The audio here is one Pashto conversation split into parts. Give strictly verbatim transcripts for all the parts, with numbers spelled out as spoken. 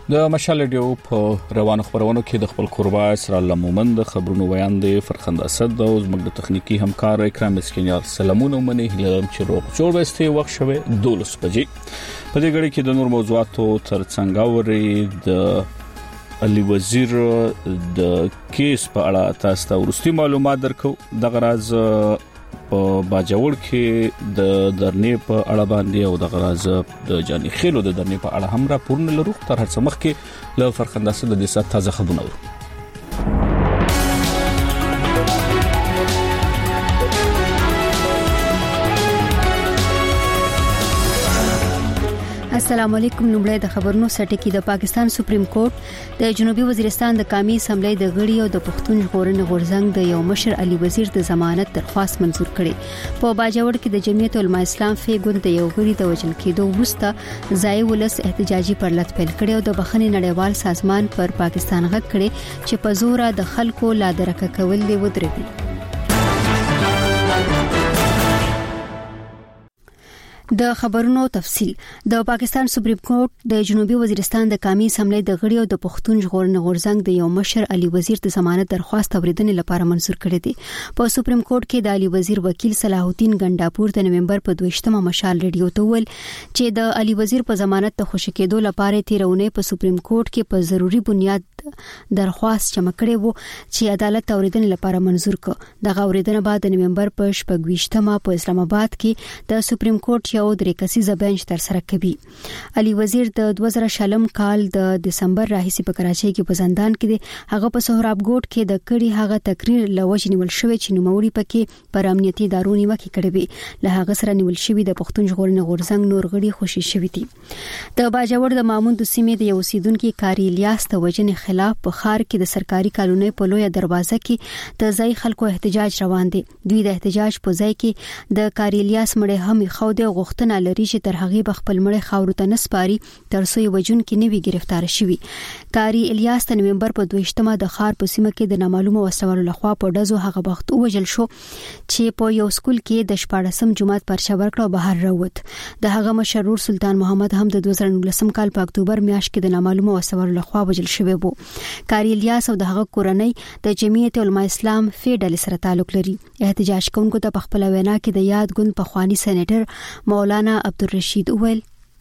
د مشال ریډیو په روانو خبرونو کې د خپل قربا اسرائیل مومند خبرونو بیان دی فرخند اسد او زموږ د تخنیکی همکار اکرام اسکینیار سلامونه منی هلم چې روغ جوړ وسته وخت شوه دولس بجې په دې غړي کې د نور موضوعاتو ترڅنګ اوري د علي وزیر د کیس په اړه تاسو ته ورستي معلومات درکو د غراز په باجوړ کې د درنې په اړه باندې او د غراز د جاني خېلو د درنې په اړه هم را پورن لرو تر هر څه مخکې له فرخنداسه د دې تازه خبرونه ورو السلام علیکم لومړی د خبرونو سټکی د پاکستان سپریم کورټ د جنوبي وزیرستان د قومي اسمبلی د غړي او د پښتون ژغورنې غورځنګ د یو مشر علي وزیر د ضمانت درخواست منزور کړي په باجوړ کې د جمعیت العلماء اسلام فی ګوند د یو غړي د وژل کېدو وروسته ځای ولس احتجاجي پرلط پیل کړي او د بخښنې نړیوال سازمان پر پاکستان غږ کړي چې په زور د خلکو لا درکه کول دی ودرېږي. د خبرونو تفصيل د پاکستان سپریم کورټ د جنوبي وزیرستان د قومي اسمبلی د غړي او د پښتون ژغورنې غورځنګ د یو مشر علي وزیر د ضمانت درخواست اوریدنې لپاره منزور کړی دی. په سپریم کورټ کې د علي وزیر وکیل صلاح الدین ګنداپور د نومبر په دویشتمه مشال ریډیو ته ویل چې د علي وزیر په ضمانت ته خوشی کېدو لپاره تیرونه په سپریم کورټ کې په ضروری بنیاد درخواست جمع کړي وو چې عدالت اوریدنې لپاره منزور کړ. د اوریدنې بعد د نومبر په شپږویشتمه په اسلام آباد کې د سپریم کورټ یو درې کسیزه بنچ تر سره کوي. علي وزیر د دوه زره شلم کال د دسمبر راهیسې په کراچۍ کې په زندان کې دی. هغه په سهراب ګوټ کې د کړي هغه تقریر لوجه نیول شوی چې نوموړي پکې پر امنیتي ادارو نیوکه کړې وي. له هغه سره نیول شوی د پښتون ژغورنې غورځنګ نور غړي خوشي شوی دي. د باجوړ د مامون د سیمې د یو سیدونکو کاری الیاس د وجنې خلاف په خار کې د سرکاري کالونی په لوی دروازه کې د ځای خلکو احتجاج روان دي. دوی د احتجاج په ځای کې د کاری الیاس مړ هم خو د غوښتنه لري چې تر هغه بخپل مړ خاور ته نسپاري تر څو وجون کې نوی گرفتار شوی. کاری الیاس د نومبر په دویشتمه د خار په سیمه کې د نامعلومه وسوالو لخوا په دزو هغه وخت وژل شو چې په یو سکول کې د شپاړسم جمعات پرچا ورکړه بهر راووت. د هغه مشرور سلطان محمد هم د دوه زره نولسم کال په اکتوبر میاشت کې د نامعلومه وسوالو لخوا وژل شوی وو. کاری الیاس او د هغه کورنۍ د جمعیت العلماء اسلام فی ډلې سره تعلق لري. احتجاج کوونکو ته په خپل وینا کې د یاد ګوند په خواني سېنیټر مولانا عبدالرشید اویل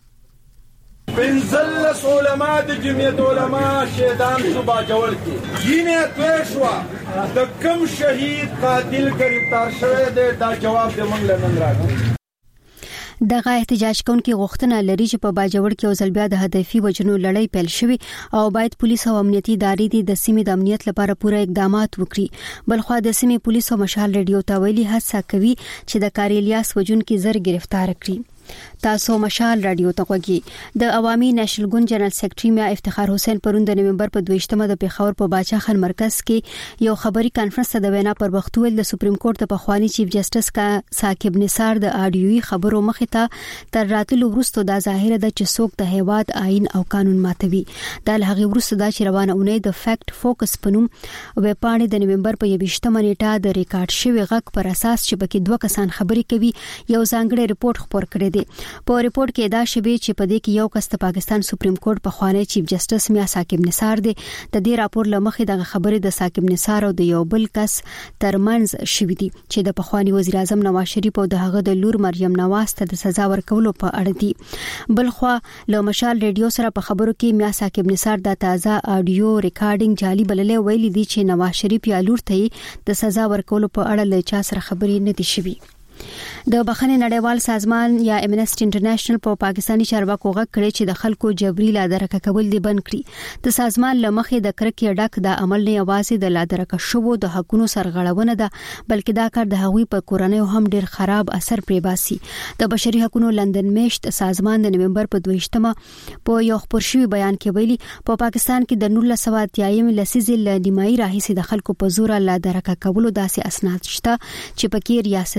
پنځلس علما د جمعیت علماء شهیدان شو باجوړ کې جینه پېښوا د کم شهید قاتل گرفتار شوی دی دا جواب د موږ لنن راغلی. دغه احتجاج کوونکي غوښتنه لري چې په باجوړ کې اوسل بیا د هدفي وجنو لړۍ پیل شوی او باید پولیس او امنیتي ادارې د سیمې د امنیت لپاره پوره اقدامات وکړي. بلخو د سیمې پولیس او مشال ریډیو ته ویلي هڅه کوي چې د کاری الیاس وجون کې زر گرفتار کړي. تاسو مشال رادیو ته وګورئ. د عوامي نېشنل ګوند جنرال سیکریټري میا افتخار حسین پرون د نومبر په دویشتمه د پیښور په باچا خان مرکز کې یو خبري کانفرنس ته د وینا پر وخت ویل د سپریم کورټ د پخوانی چیف جسټس کا ثاقب نثار د اډیوي خبرو مخه ته تر راتلو وروسته د ظاهره د چسوک د هیواد آئین او قانون ماتوي. د لغه وروسته د روانه اونۍ د فیکټ فوکس پنوم وې پاڼې د نومبر په یوشتمه نیټه د ریکارډ شوی غږ پر اساس چې بکې دوه کسان خبري کوي یو ځانګړی ریپورت خبر کړی دی. په ریپورت کې دا شوی چې په دې کې یو کس د پاکستان سپریم کورټ په خوانی چیف جسټس میا ثاقب نثار دی. د دې راپور لمخې د خبرې د ثاقب نثار او د یو بل کس ترمنځ شوی دی چې د پخوانی وزیر اعظم نواز شریف او د هغه د لور مریم نواز ته د سزا ورکولو په اړه دی. بلخو له مشال ریډیو سره په خبرو کې میا ثاقب نثار د تازه اډیو ریکارډینګ جعلي بللې ویلي دی چې نواز شریف یا لور ته د سزا ورکولو په اړه له چا سره خبرې نه دي شوي. د بخښنې نړیوال سازمان یا امنسټي انټرنیشنل په پاکستاني چارواکو غږ کړی چې د خلکو جبري لادرکه کول دی بند کړي. د سازمان لمخې د کرکې ډک د عمل نه یوازې د لادرکه شوو د حقونو سرغړونه ده بلکې دا کار د هغوی په کورنۍ هم ډیر خراب اثر پرې باسي. د بشري حقوقو لندن میشت سازمان د نومبر په دویشتمه په یو خبر شوی بیان کې ویلي په پاکستان کې د نولس سوه اتیایم لسیزې ل نیمایي راهیسې د خلکو په زور لادرکه کولو داسې اسناد شته چې پکې ریاستي ادارې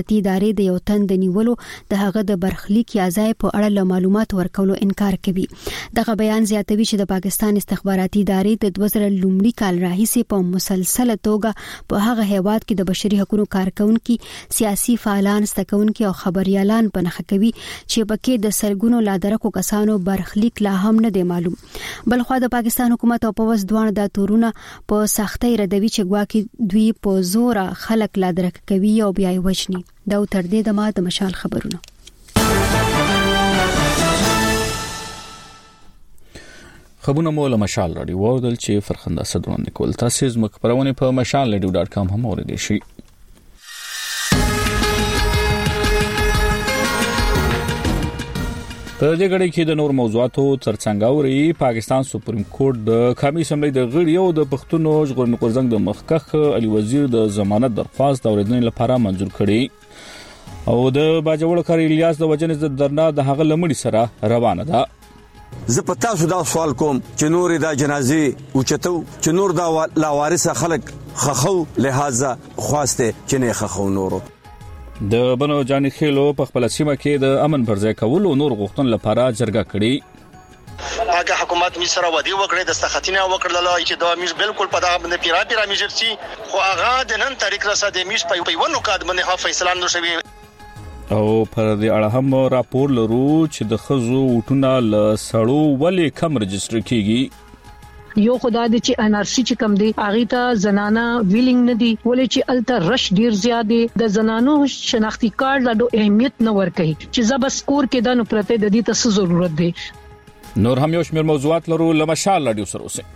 هغې د یو تن د نیولو د هغه د برخلیک یا ځای په اړه معلومات ورکولو انکار کوي. دغه بیان زیاتوي چې د پاکستان استخباراتي ادارې د دوه زره لومړي کال راهیسې په مسلسله توګه په هغه هیواد کې د بشري حقوقو کارکونکو، سیاسي فعالان، ستکونکو او خبريالان په نخښه کوي چې پکې د سلګونو لادرکو کسانو برخلیک لا هم نه دی معلوم. بلخو د پاکستان حکومت او پوز دوه د تورونه په سختۍ ردوي چې ګواکې دوی په زور خلک لادرک کوي او بیا یې وژني. دا تر دې د ما د مشال خبرونه. خبرونه مو له مشال راډیو وردل چې فرخنده اسد وړاندې کول. تاسو زموږ خبرونه په مشال راډیو ډاټ کام هم اوریدئ شئ. په دې غړي کې د نور موضوعاتو ترڅنګ اوري پاکستان سپریم کورټ د قومي اسمبلی د غړي او د پښتونو ژغورنې غورځنګ د مخکخ علي وزیر د ضمانت درخواست اوریدنې لپاره منظور کړي او د باجوړ کار الیاس د وجنې د درنا د هغه لمړي سره روانه ده. زه په تاسو دا سوال کوم چې نور دا جنازي اوچتو چې نور دا لاوارث خلک خخو لہذا خواسته چې نه خخو نورو د بنو جاني خېلو په خپل سیمه کې د امن پر ځای کول او نور غوښتن لپاره جرګه کړي. هغه حکومت می سره ودی وکړي د استخاتینه وکړل چې دا میش بالکل په دغه باندې پیرا پیرا میجرسي خو هغه د نن تاریخ راسه د میش په پیونو کاد باندې ها فیصله نو شوی او پر دې اړه هم راپور لرو چې د خزو وټونه ل سړو ولې کم رجستر کیږي. یو خدای دې چې ان ار سی چې کم دی اغه ته زنانه ویلینګ نه دی ولې چې الته رش ډیر زیات دی د زنانو شناختی کارت لا اهمیت نه ورکړي چې زب سکور کې د نو پرته د دې ته ضرورت دی. نور هم یو شمېر موضوعات لرو لمشال راډیو سره اوسئ.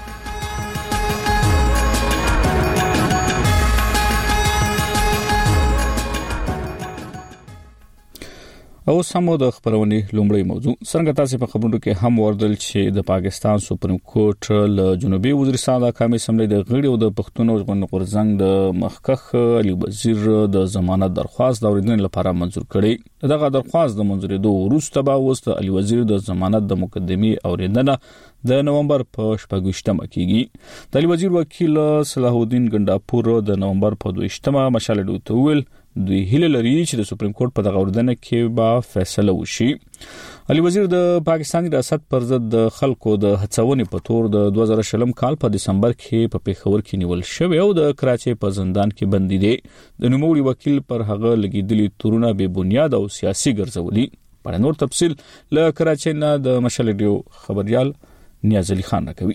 او سمو د خبرونې لومړی موضوع څنګه تاسو په خبرونو کې هم وردل چې د پاکستان سپریم کورټ له جنوبي وزیرستان د قومي اسمبلی د غړي او د پښتونو ژغورنې غورځنګ د مخکخ علي وزیر د ضمانت درخواست اوریدنې لپاره منظور کړي. دغه درخواست د منظورېدو وروسته به اوس د علي وزیر د ضمانت د مقدمې اوریدنه د نومبر په شپږشتمه کېږي. د علي وزیر وکیل صلاح الدین ګنداپور د نومبر په دویشتمه مشال ډوتول دوی هیله لري چې د سپریم کورټ په دغه اوریدنه کې به فیصله وشي. علي وزیر د پاکستاني ریاست پر ضد د خلکو د هڅونې په تور د دوه زره شلم کال په دسمبر کې په پیښور کې نیول شوی او د کراچۍ په زندان کې بندي دي. د نوموړي وکیل پر هغه لګیدلي تورونه بې بنیاد او سیاسي ګرځولي. په نور تفصیل له کراچۍ نه د مشال ډیو خبريال نیاز علي خان راکوي.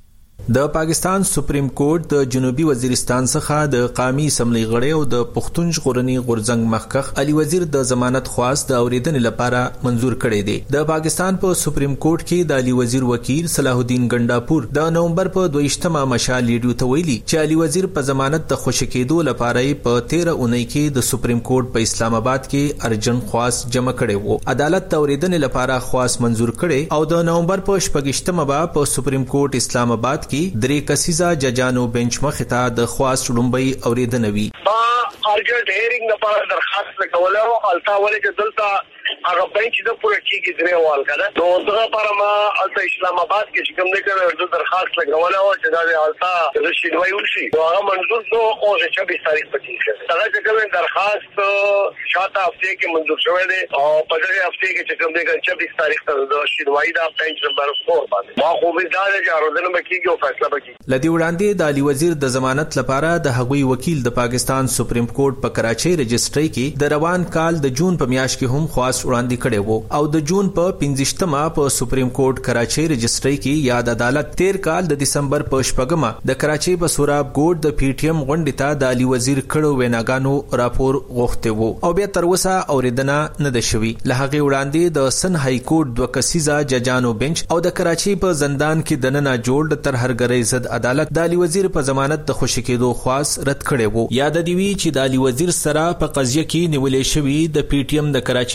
د پاکستان سپریم کورټ د جنوبي وزیرستان څخه د قومي اسمبلی غړي او د پښتون ژغورنې غورځنګ مخکخ علي وزیر د ضمانت خواست د اوریدنې لپاره منظور کړي دي. د پاکستان په سپریم کورټ کې د علي وزیر وکیل صلاح الدین ګنداپور د نومبر په دویشتمه مشال ریډیو ته ویلي چې علي وزیر په ضمانت د خوشی کېدو لپاره په تیرہ اونۍ کې د سپریم کورټ په اسلام آباد کې ارجن خواست جمع کړي وو. عدالت د اوریدنې لپاره خواست منظور کړي او د نومبر په شپږشتمه به په سپریم کورټ اسلام آباد کې درې کسیزه ججانو بنچ مخې ته د خواست لومبۍ اوریدنه وی. ارجنټ هیرینګ لپاره درخواست وکول او التا ولې چې دلته هغه بنچ د پوره کېږي درې وال کړه نو دغه لپاره ما الته اسلام آباد کې کوم نه کړو د درخواست لګول او چې دا التا رشید وای ورشي هغه منظور شو او چې چوبیس تاریخ پکې کړه. دا چې کوم درخواست شاته هفته کې منظور شوی دی او په دغه هفته کې چې کوم نه چوبیس تاریخ ته د رشید وای دا بنچ نمبر چار باندې ما خو به دا چې اروزنه مکیږي او فیصله وکړي. لدی وړاندې د علي وزیر د ضمانت لپاره د هغوی وکیل د پاکستان سپریم کورټ په کراچۍ رجسټري کې د روان کال د جون په میاشت کې هم خواست وړاندې کړي وو او د جون په پنځشتمه په سپریم کورټ کراچۍ رجسټري کې یاد عدالت تیر کال د دسمبر په شپږمه د کراچۍ په سوراب ګوټ د پی ټی ایم غونډې ته د علي وزیر کړو ویناګانو راپور غوښته وو او بیا تر اوسه اوریدنه نه ده شوې. له هغه وړاندې د سن های کورټ دوه کسیزه ججانو بنچ او د کراچۍ په زندان کې د ننه جوړ تر هرګرۍ ضد عدالت د علي وزیر په ضمانت د خوشی کېدو خواست رد کړي وو. یاد دی وی چې د علي وزیر سره په قضیه کې نیولې شوی د پی ټی ایم د کراچۍ ټولغړي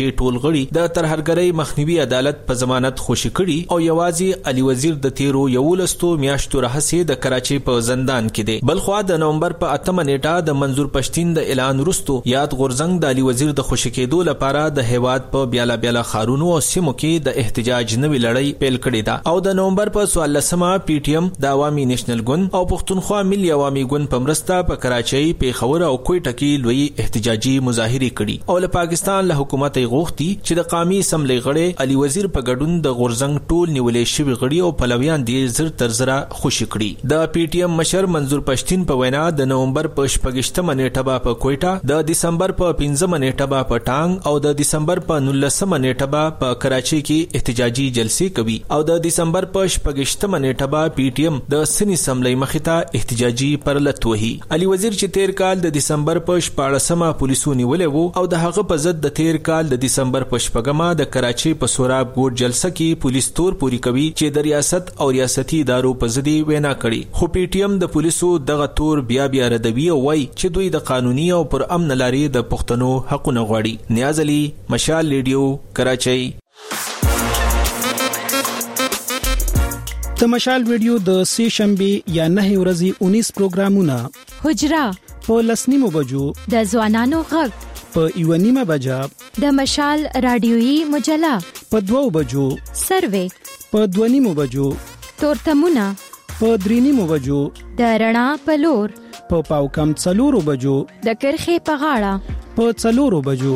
غړي د ترهګرۍ مخنیوي عدالت په ضمانت خوشي کړي او یوازې علي وزیر د تیرو یولستو میاشتو راهسې د کراچۍ په زندان کې دی. بلخوا د نومبر په اتمه نیټه د منظور پښتین د اعلان وروسته یاد غورځنګ د علي وزیر د خوشي کېدو لپاره د هیواد په بیاله بیاله خارونو او سیمو کې د احتجاج نوې لړۍ پیل کړې ده او د نومبر په څوارلسمه پی ټی ایم د عوامي نېشنل ګوند او پښتونخوا ملي عوامي ګوند په مرسته په کراچۍ، پیښور او کوټه کې لوی احتجاجي مظاهرې کړي او له پاکستان له حکومت غوښتي چې د قومي اسمبلی غړي علي وزیر په ګډون د غورځنګ ټول نیولې شوی غړي او پلویان دې زر تر زره خوشي کړي. د پی ټی ایم مشر منظور پښتین په وینا د نومبر په شپږشتمه نیټه به په کوټه، د دسمبر په پنځمه نیټه به په ټانګ او د دسمبر په نولسمه نیټه به په کراچۍ کې احتجاجي جلسې کوي او د دسمبر په شپږشتمه نیټه به پی ټی ایم د سنی سملې مخې ته احتجاجي پرلت وهي. علي وزیر چې تیر کال د دسمبر په شپاړسمه پولیسو نیولې وو او د هغه په ضد د تیر کال د دسمبر په شپږمه د کراچۍ په سوراب ګوټ جلسه کې پولیس تور پوری کوي چې د ریاست او ریاستي ادارو په ضد وینا کړي، خو پی ټی ایم د پولیسو دغه تور بیا بیا ردوي او وایي چې دوی د قانوني او پر امن لارې د پښتنو حقونه غواړي. نیاز علي، مشال ریډیو، کراچۍ. د مشال ریډیو د سه شنبه یا نه ورځې اونیس پروګرامونه حجرا په لسنیمو بجو، د ځوانانو غږ په یو نیمه بجا، د مشال رادیويي مجله په دوو بجو، سروې په دوه نیمو بجو، تورتمونه په درې نیمو بجو، د رڼا په لور په پاو کم څلورو بجو، د کرخې په غاړه په څلورو بجو.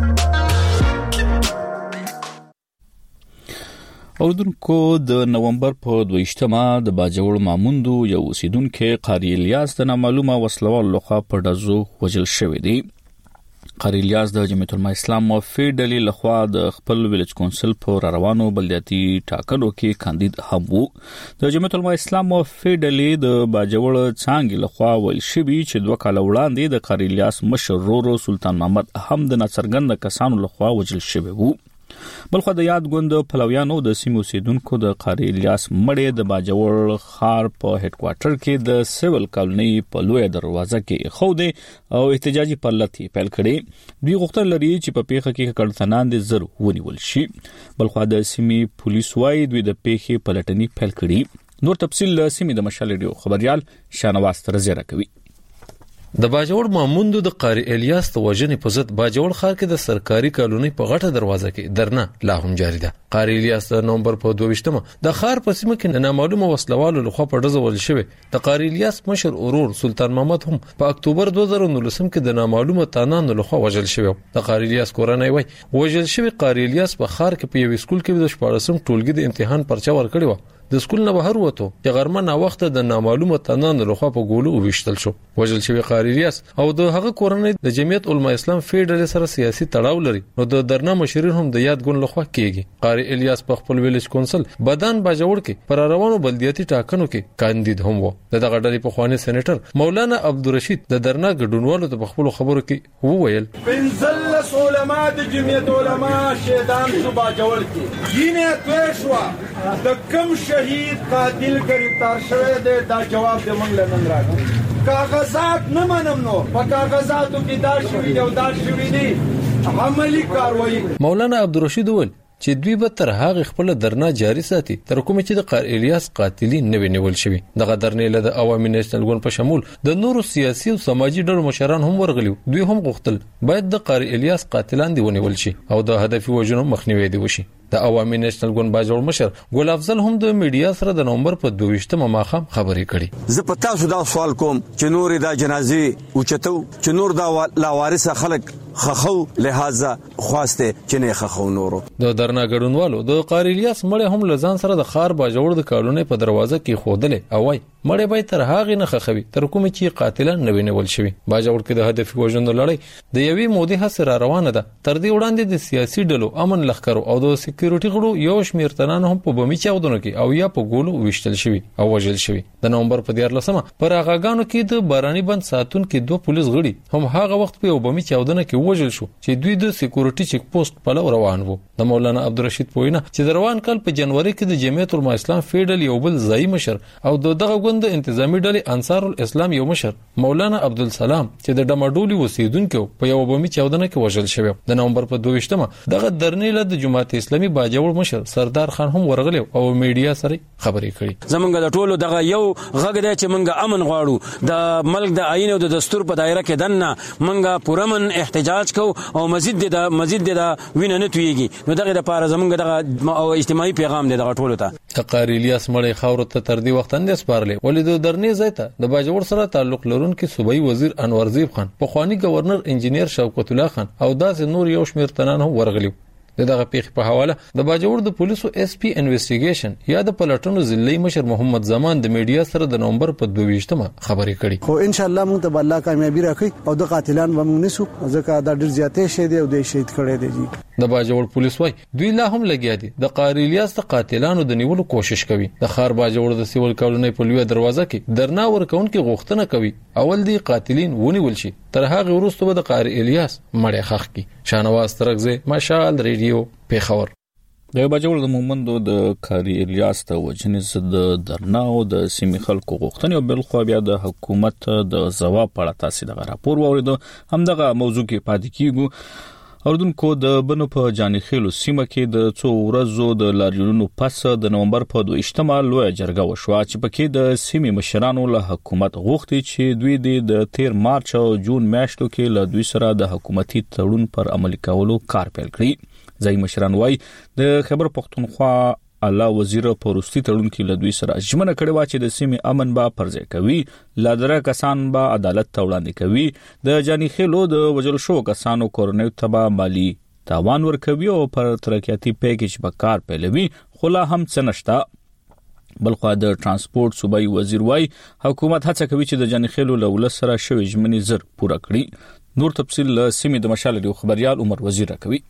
اوردونکو د نومبر په دویشتمه د باجوړ ماموندو یو اوسیدونکو قاری الیاس د نامعلومه وسلوال لخوا په ډزو وژل شوی دی. قاری الیاس د جمعیت العلماء اسلام موافق ډلې لخوا د خپل ویلج کونسل په روانو بلدیاتي ټاکنو کې کاندید هم وو. د جمعیت العلماء اسلام موافق ډلې د باجوړ څانګې لخوا ویل شوی چې دوه کال وړاندې د قاری الیاس مشر رورو سلطان محمد هم د ناڅرګند کسانو لخوا وژل شوی وو. بلخو د یاد ګوند پلویانو د سیمو اوسیدونکو د قاری الیاس مړی د باجوړ خار په هډ کوارټر کې د سیول کالونی په لوی دروازه کې خوده او احتجاجي پرلتي پیل کړي. دوی غوښتل لري چې په پیښه کې کډتنان د زر ونیول شي. بلخو د سیمې پولیس وايي دوی د پیښې پلټنې پیل کړي. نور تفصیل له سیمې د مشال ریډیو خبريال شانواز تر زیره کوي. د باجوړ ماموندو د قاری الیاس د وژنې په ضد باجوړ ښار کې د سرکاري کالونی په غټه دروازه کې درنه لا هم جاری ده. قاری الیاس د نومبر په دویشتمه د ښار په سیمه کې نامعلومه وسلوالو لخوا په ډزه وژل شوی. د قاری الیاس مشر اورور سلطان محمد هم په اکتوبر دوه زره نولسم کې د نامعلومه تانانو لخوا وژل شوی. د قاری الیاس کورنۍ وای وژل شوی قاری الیاس په ښار کې په یو سکول کې د شپاړسم ټولګي د امتحان پرچا ورکړی و. د سکول نه بهر وته چې غرمه نا وخت د نامعلومه تنان لخوا په ګولو وشتل شو. وژل شوی قاری الیاس او د هغه کورنۍ د جمعیت علماء اسلام فیډرال سره سیاسي تړاو لري نو د درنه مشرین هم د یاد ګوند لخوا کیږي. قاری الیاس په خپل ویلج کونسل بدن باجوړ کې پر روانو بلدیاتي ټاکنو کې کاندید هم وو. دغه ډلې په خواني سېنیټر مولانا عبدالرشید د درنه ګډونوالو ته په خپل خبرو کې وویل بنزلس علماء د جمعیت علماء شهدان شو باجوړ کې ینه توښوا د کم شهید قاتل گرفتار شوی دی دا جواب دې مونږ له نن راځي. کاغذات نه منم نو په کاغذاتو کې دا شوی دی او دا شوی دی عملی کاروایی. مولانا عبدالرشید وویل چې دوی به تر هغه خپل درنه جاری ساتي تر کوم چې د قاری الیاس قاتلین نه ونیول شوی. دغه درنې له د عوامي نېشنل ګوند په شمول د نورو سیاسي او سماجی ډلو مشران هم ورغلي. دوی هم غوښتل باید د قاری الیاس قاتلان دی ونیول شي او د هدفي وژنو مخنیوي دی وشي. د عوامي نېشنل ګوند باجوړ مشر ګل افضل هم د میډیا سره د نومبر په دویشتمه ماخام خبرې کړي. زه پتا شو دا سوال کوم چې نور دا جنازې اوچتو چې نور دا لاوارث خلک خخو لہذا خواسته چې نه خخو نورو. د درنا ګډونوالو د قاری الیاس مړی هم لزان سره د خار باجوړ د کالونی په دروازه کې خودلې او وای مړی به تر هغه نه خخوي تر کوم چې قاتلان نه وینول شوی. باجوړ کې د هدف وژنو لړۍ د یوې مودې هڅه را روانه ده. تر دې وړاندې د سیاسي ډلو امن لخرو او د سکیورټي غړو یو شمیر تنان هم په بمی چاودنو کې او یا په ګولو وشتل شوی او وژل شوی. د نومبر په دیارلسمه پر هغه غانو کې د باراني بند ساتون کې دوه پولیس غړي هم هغه وخت په بمی چاودنه کې وژل شو چې دوی د سکیورټي چیک پوسټ په لور روان وو. د مولانا عبدالرشید پوینا چې د روان کال په جنوري کې د جمعیت العلماء اسلام فیډل یو بل ځای مشر او دغه غوند انتظامی ډلې انصار الاسلام یو مشر مولانا عبدالسلام چې د ډماډولي وسیدونکو په یو بمي چاودنه کې وژل شوی. د نومبر په دوه ویشتمه دغه درنې له د جماعت اسلامي باجوړ مشر سردار خان هم ورغلی او میډیا سره خبرې کړې. زمونږ د ټولو دغه یو غږ دی چې مونږ امن غواړو، د ملک د آئین او د دستور په دایره کې دنه مونږ پورمن احتجاج کو او مزید د مزید د وینه نه تویږي. نو دغه د پاره زمونږ دغه اجتماعي پیغام دی دغه ټولو ته. قاری الیاس مړی خاور ته تر دې وخت اندې سپارلې ولې د درنې ځای ته د باجوړ سره تعلق لرونکي صوبایي وزیر انور زیب خان، پخوانی گورنر انجینیر شوکت الله خان او داسې نور یو شمېر تنان هم ورغلي. دغه پیښې په حواله د باجوړ د پولیسو اس پی انویسټیګیشن یا د پلټنو ضلعي مشر محمد زمان د میډیا سره د نومبر په دوه ویشتمه خبرې کړې. خو ان شاء الله موږ ته الله کامیابی راکړي او د قاتلان به موږ نسو ځکه دا ډېر زیاتې شي دی او د شهید کړي دي. د باجوړ پولیس وايي دوی لا هم لګیا دي د قاری الیاس د قاتلانو د نیولو کوشش کوي. د خار باجوړ د سیول کولونی په لوی دروازه کې درنا ورکونکو غوښتنه کوي اول دی قاتلین ونیول شي تر هغه وروسته به د قاری الیاس مړی خخ کی. شانواز ترغزه مشال ریډیو پیښور. د باجوړ د مومندو د قاری الیاس ته وجنې زد درنا او د سیمې خلکو غوښتنې او بل خو بیا د حکومت د ځواب په اړه تاسو دغه راپور واوریدو. هم دغه موضوع کې پاتې کیږو. اردوونکو د بنو په جانخیلو سیمه کې د څو ورځو د لاریونونو پس د نومبر په دوه ویشتمه لوی جرګه وشوه چې پکې د سیمې مشرانو له حکومت غوښتي چې دوی د تیر مارچ او جون میاشتو کې له دوی سره د حکومتي تړون پر عملي کولو کار پیل کړي. ځای مشران وايي د خیبر پختونخوا الله وزیر پروستی تړون کې له دوی سره ژمنه کړې و چې د سیمې امن به پرځای کوي، لادره کسان به عدالت ته وړاندې کوي، د جانی خېلو د وجل شو کسانو کورنیو ته مالی تاوان ورکوي او پر ترقیاتي پیکیج به کار پیلوي. خو لا هم څه نشته. بلخو د ترانسپورت صوبایي وزیر وايي حکومت هڅه کوي چې د جانی خېلو له ولس سره شوی ژمنې زر پوره کړي. نور تفصیل له سیمې د مشال ریو خبريال عمر وزیر راکوي.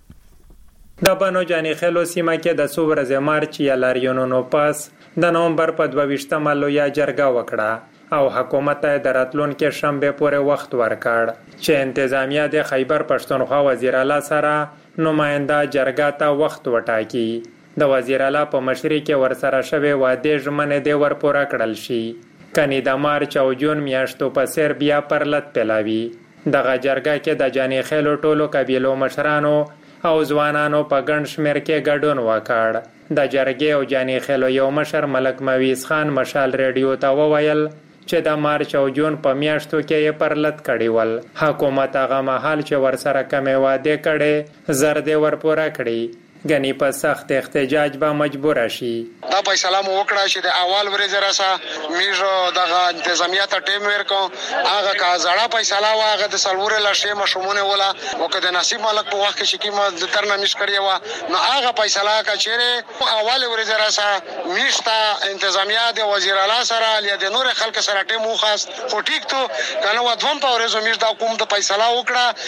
د بنو جانی خېلو سیمه کې د څو ورځې مارچ یا لاریونونو پس د نومبر په دوه ویشتمه لویه جرګه وکړه او حکومت ته د راتلونکي شنبه پورې وخت ورکړ چې انتظامیه د خیبر پښتونخوا وزیر اعلی سره نماینده جرګه ته وخت وټاکي. د وزیر اعلی په مشرۍ کې ورسره شوی واده ژمنې د ور پوره کړل شي کني د مارچ او جون میاشتو په سر بیا پرلط پلاوي. دغه جرګه کې د جانی خېلو ټولو قبیلو مشرانو او ځوانانو په ګڼ شمېر کې ګډون وکړ. د جرګې او جانی خېلو یو مشر ملک مویز خان مشال ریډیو ته وویل چې د مارچ او جون په میاشتو کې یې پرلط کړي ول. حکومت هغه مهال چې ورسره کمې واده کړي زر دې ورپوره کړي غنی په سخت احتجاج به مجبور شي. دا فیصله مو وکړه چې د اول ورځ راسه میژو دغه انتظامیه ته ټیم ورکو هغه کا زړه فیصله واغه د سلور لشه مشمونه ولا وکړه نصیب ملک په وخت کې شکیمه د ترنه مش کړی و نو هغه فیصله کا چیرې اول ورځ راسه میشتا انتظامیه د وزیر اعلی سره یا د نور خلک سره ټیم وخاست خو ټیک تو کنه و دوم په ورځ میش د حکومت فیصله وکړه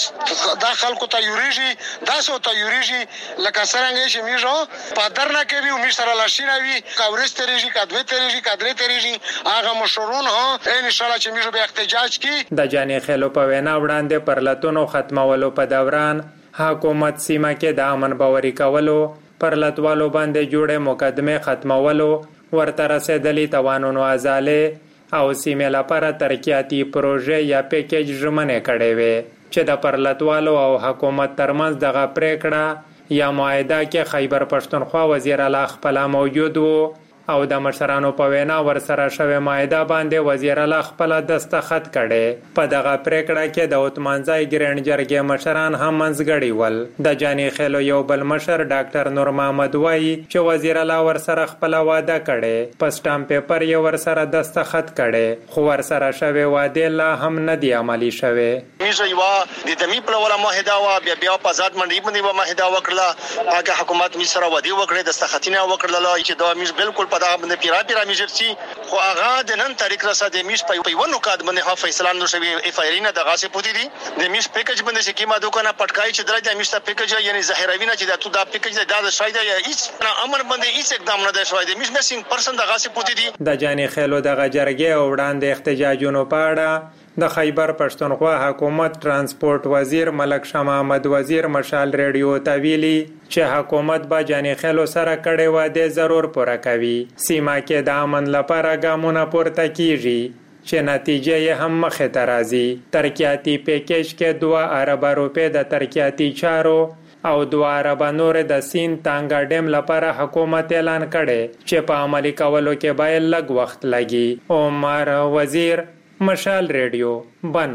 چې دا خلکو ته یوريږي دا سو ته یوريږي لکه څنګه چې میژو په درنه کې وي میش سره لاشینه وي کاورس تریږي کډوي تریږي کډري تریږي هغه مشرون هو ان شاء الله چې میژو به احتجاج کی. د جانی خېلو په وینا وړاندې پرلتونو ختمولو په دوران حکومت سیمه کې د امن باوري کولو پرلتوالو باندې جوړه مقدمه ختمولو ورته رسیدلې توانونو ازاله او سیمه لپاره ترقیاتي پروژې یا پیکیج ژمنه کړې وي چې د پرلتوالو او حکومت ترمنځ دغه پریکړه یا معاهده کې خیبر پښتونخوا وزیر اعلی خپل موجود وو او د مشرانو په وینا ورسره شوی معاهده باندې وزیر اعلی خپل دستخط کړي. په دغه پریکړه کې د اوتمانځای ګرند جرګې مشران هم منځګړي ول. د جانی خېلو یو بل مشر ډاکټر نور محمد وایي چې وزیر اعلی ورسره خپل وعده کړي په سټامپ پیپر یې ورسره دستخط کړي خو ورسره شوی وعده لا هم نه دی عملی شوی. میژه یو د دمی په ولا معاهده وا بیا بیا په آزاد منډي باندې معاهده وکړه هغه حکومت می سره وعده وکړه دستخطینه وکړه چې دا میژ بالکل په دا باندې پیرا پیرا میجرسي خو هغه د نن تاریخ را ساده میش په یوونو کاد باندې ها فیصله نو شوی اف آی ار نه دغه څه پوتې دي د میش پیکیج باندې چې کیما دوکانه پټکای چې درځي میش ته پیکیج یعنی ظاهروی نه چې دا تو دا پیکیج دا د شاید یا هیڅ امر باندې هیڅ اقدام نه دی شوی د میش مسینګ پرسن دغه څه پوتې دي. د جانی خېلو دغه جرګې او وړاندې احتجاجونو په اړه د خیبر پښتونخوا حکومت ترانسپورت وزیر ملک شاه محمد وزیر مشال ریډیو ته ویلي چې حکومت به جاني خلو سره کړي وعده ضرور پوره کوي. سیمه کې د امن لپاره ګامونه پورته کیږي چې نتیجه یې هم مخې ته راځي. ترقیاتي پیکیج کې دوه اربه روپۍ د ترقیاتي چارو او دوه اربه نور د سین تانګا ډیم لپاره حکومت اعلان کړي چې په عملي کولو کې باید لږ وخت لګي. عمر وزیر، مشال ریډیو، بنو.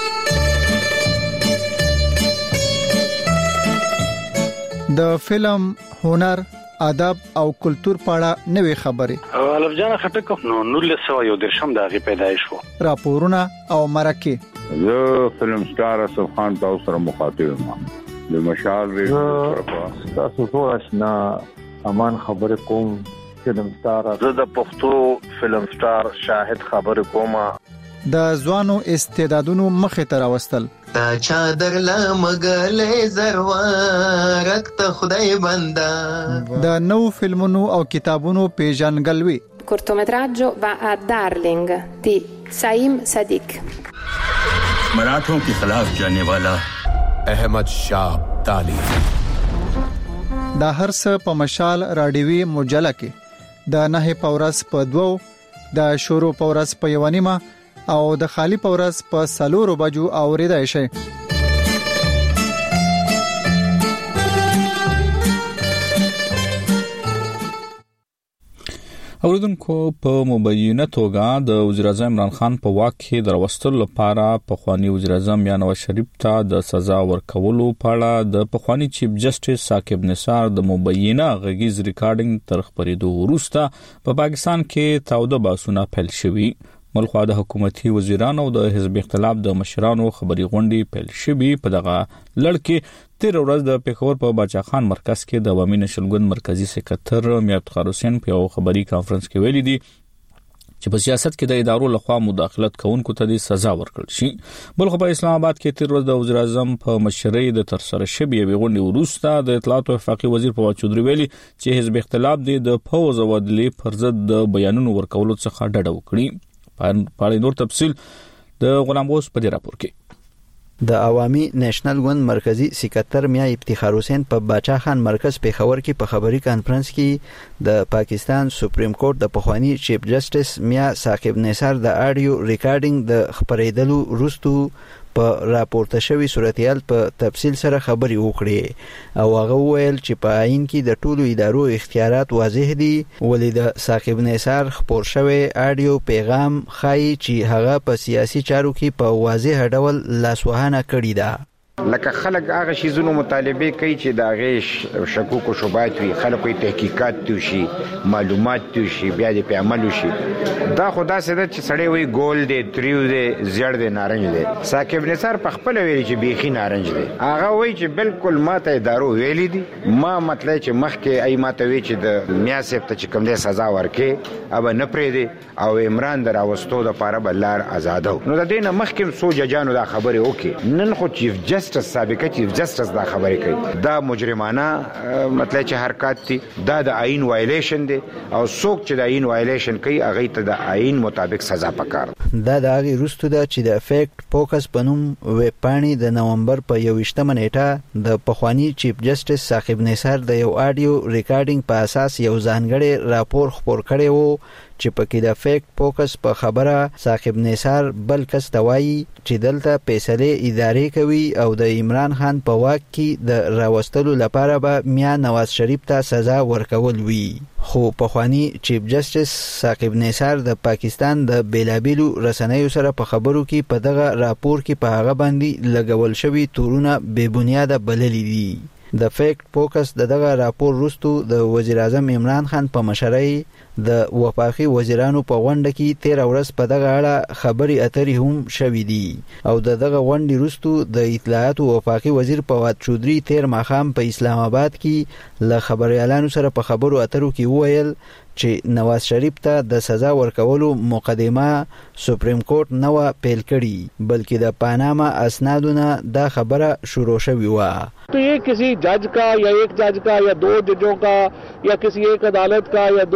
د فلم، هنر، ادب او کلچر په اړه نوې خبرې. الف جان خټک نو نولس سوه یو درشم د هغې پیدایش وو. راپورونه او مرکې. زه فلم سټار اسف خان تاسو سره مخاطب یم. د مشال ریډیو تاسو ټول آشنا امان خبرې کوم. فلم سټار زه د پښتو فلم سټار شاهد خبرې کوم. د ځوانو استعدادونو مخې ته راوستل. تا چادر لمګلې زروارک ته خدای بندا. د نو فلمونو او کتابونو پیژنګلوي. cortometraggio va a Darling di Saim Sadiq. मराठों के खिलाफ जाने वाला अहमद शाह ताली. دا هر څه په مشال راډیوي مجله کې د نه پورس په دوو، د شورو پورس په یو نیمه او د خالی پورس په سلورو بجو اوریدای شي. اوریدونکو په مبینه توګه د وزیر اعظم عمران خان په واک کې دروستلو لپاره پخوانی وزیر اعظم یا نواز شریف ته د سزا ورکولو په اړه د پخوانی چیف جسټس ثاقب نثار د مبینه غږیز ریکارډینګ تر خبرېدو وروسته په پا پاکستان کې تاوده بحثونه پیل شوي. ملخوا د حکومتي وزیرانو او د حزب اختلاف د مشرانو خبري غونډې پیل شوي. په دغه لړ کې تیر ورځ د پیښور په باچا خان مرکز کې د عوامي نشلګوند مرکزی سکرټر میا افتخار حسین په یو خبري کانفرنس کې ویلي دي چې په سیاست کې د ادارو لخوا مداخلت کوونکو ته د سزا ورکړل شي. بلخو په اسلام آباد کې تیر ورځ د وزیر اعظم په مشرۍ د تر سره شوی غونډې وروسته د اطلاعات او وفاقي وزیر فواد چودري ویلي چې حزب اختلاف د فوز او عدالت پر ضد د بیانونو ورکولو څخه ډډه وکړي. په نور تفصیل د غلام غوث په دې راپور کې. د عوامي نېشنل ګوند مرکزی سکرټر میا افتخار حسین په باچا خان مرکز پیښور کې په خبري کانفرنس کې د پاکستان سپریم کورټ د پخوانی چیف جسټس میا ثاقب نثار د اډیو ریکارډینګ د خبرېدلو وروسته په راپورته شوی صورتحال په تفصیل سره خبري وکړي او هغه ویل چې په عین کې د ټولو ادارو اختیارات واضح دي. ولې د ثاقب نثار خبر شوی اډیو پیغام خای چې هغه په سیاسي چارو کې په واضح ډول لاسوهانه کړی ده. لکه خلک هغه شیزونو مطالبه کوي چې دا غیش شکوک او شبهات وي، خلکو تحقیقات توشي، معلومات توشي، بیا دې په عمل وشي. دا خدا سره چې سړی وي ګول دی، تریو دی، زیړ دی، نارنج دی. ثاقب نثار په خپل ویلي چې بیخي نارنج دی. هغه وایي چې بالکل ماته ادارو ویلي دي، ما مطلب چې مخکې ای ماته وی چې د میا صاحب ته چې کوم دی سزا ورکې او نه پرې دی او عمران دراوستو د پاره بلار آزادو. نو د دې نه مخکې سو ججانو دا خبره وکي. نن خو چیف جسټس سابقه چیف جسټس دا خبرې کوي. دا مجرمانه مطلب چې حرکت دي، دا د آئین وایلیشن دي او څوک چې د آئین وایلیشن کوي هغه ته د آئین مطابق سزا پکار. دا د هغه وروسته ده چې د افیکټ فوکس په نوم ویب پاڼې د نومبر په یوویشتمه نیټه د پخوانی چیف جسټس ثاقب نثار د یو اډیو ریکارډینګ په اساس یو ځانګړی راپور خبر کړی وو چې پکې د فیکټ فوکس په خبره ثاقب نثار بل کس توایي چې دلته فیصله ادارې کوي او د عمران خان په واک کې د راوستلو لپاره به میا نواز شریف ته سزا ورکول وي. خو پخوانی چیف جسټس ثاقب نثار د پاکستان د بیلابیلو رسنیو سره په خبرو کې په دغه راپور کې په هغه باندې لګول شوی تورونه بې بنیاده بللي دي. د فیکټ فوکس د دغه راپور وروسته د وزیر اعظم عمران خان په مشرۍ د وفاقي وزیرانو په غونډه کې تیر ورځ په دغه اړه خبري اترې هم شوې دي او د دغه غونډې وروسته د اطلاعات او وفاقي وزیر فواد چودري تیر ماښام په اسلام آباد کې له خبريالانو سره په خبرو اترو کې وویل چې نواز شریف ته د سزا ورکولو مقدمه سپریم کورټ نه و پیل کړي بلکې د پاناما اسنادونه دا خبره شروع شوې و. तो ये किसी जज का या एक जज का या दो जजों का या किसी एक अदालत का या दो अदालत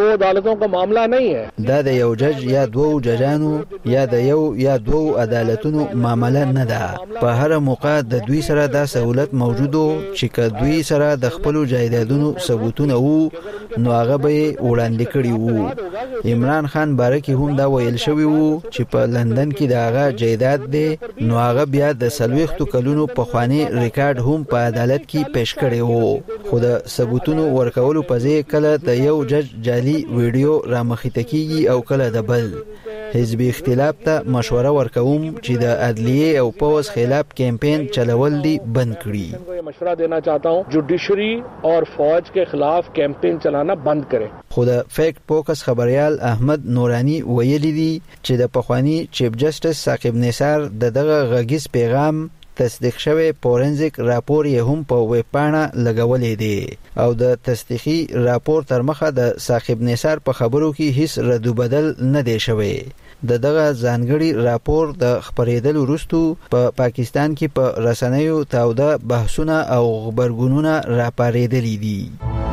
जजों का मामला नहीं है. دا د یو جج یا دوو ججانو یا د یو یا دوو عدالتونو معامله نه ده. په هر موقع د دوی سره دا سہولت موجودو چې که دوی سره د خپلو جایدادونو ثبوتونه وو نو هغه به یې وړاندې کړي وو. عمران خان باره کې هم دا ویل شوي وو چې په لندن کې د هغه جایداد دی نو هغه بیا د څلوېښتو کلونو پخواني ریکارډ هم په عدالت کې پیش کړی وو. خو د ثبوتونو ورکولو په ځای کله د یو جج جعلي ویډیو رامخته کیږي او کله د بل. حزب اختلاف ته مشوره ورکوم چې د عدلیه او پوز خلاف کیمپین چلول دی بند کړي. مشورہ دینا چاہتا ہوں جوډیشری اور فوج کے خلاف کیمپین چلانا بند کرے. خو د فیکټ پوکس خبريال احمد نورانی ویلي دي چې د پخوانی چیف جسټس ثاقب نثار د دغه غږیز پیغام تصدیق شوی فورنزیک راپور یې هم په ویب پاڼه لګولې دی او د تصدیقي راپور تر مخه د ثاقب نثار په خبرو کې هیڅ رد و بدل نه دی شوی. د دغه ځانګړي راپور د خبرېدل وروسته په پا پاکستان کې په پا رسنیو تاوده بحثونه او خبرګونونه راپارېدلي دي.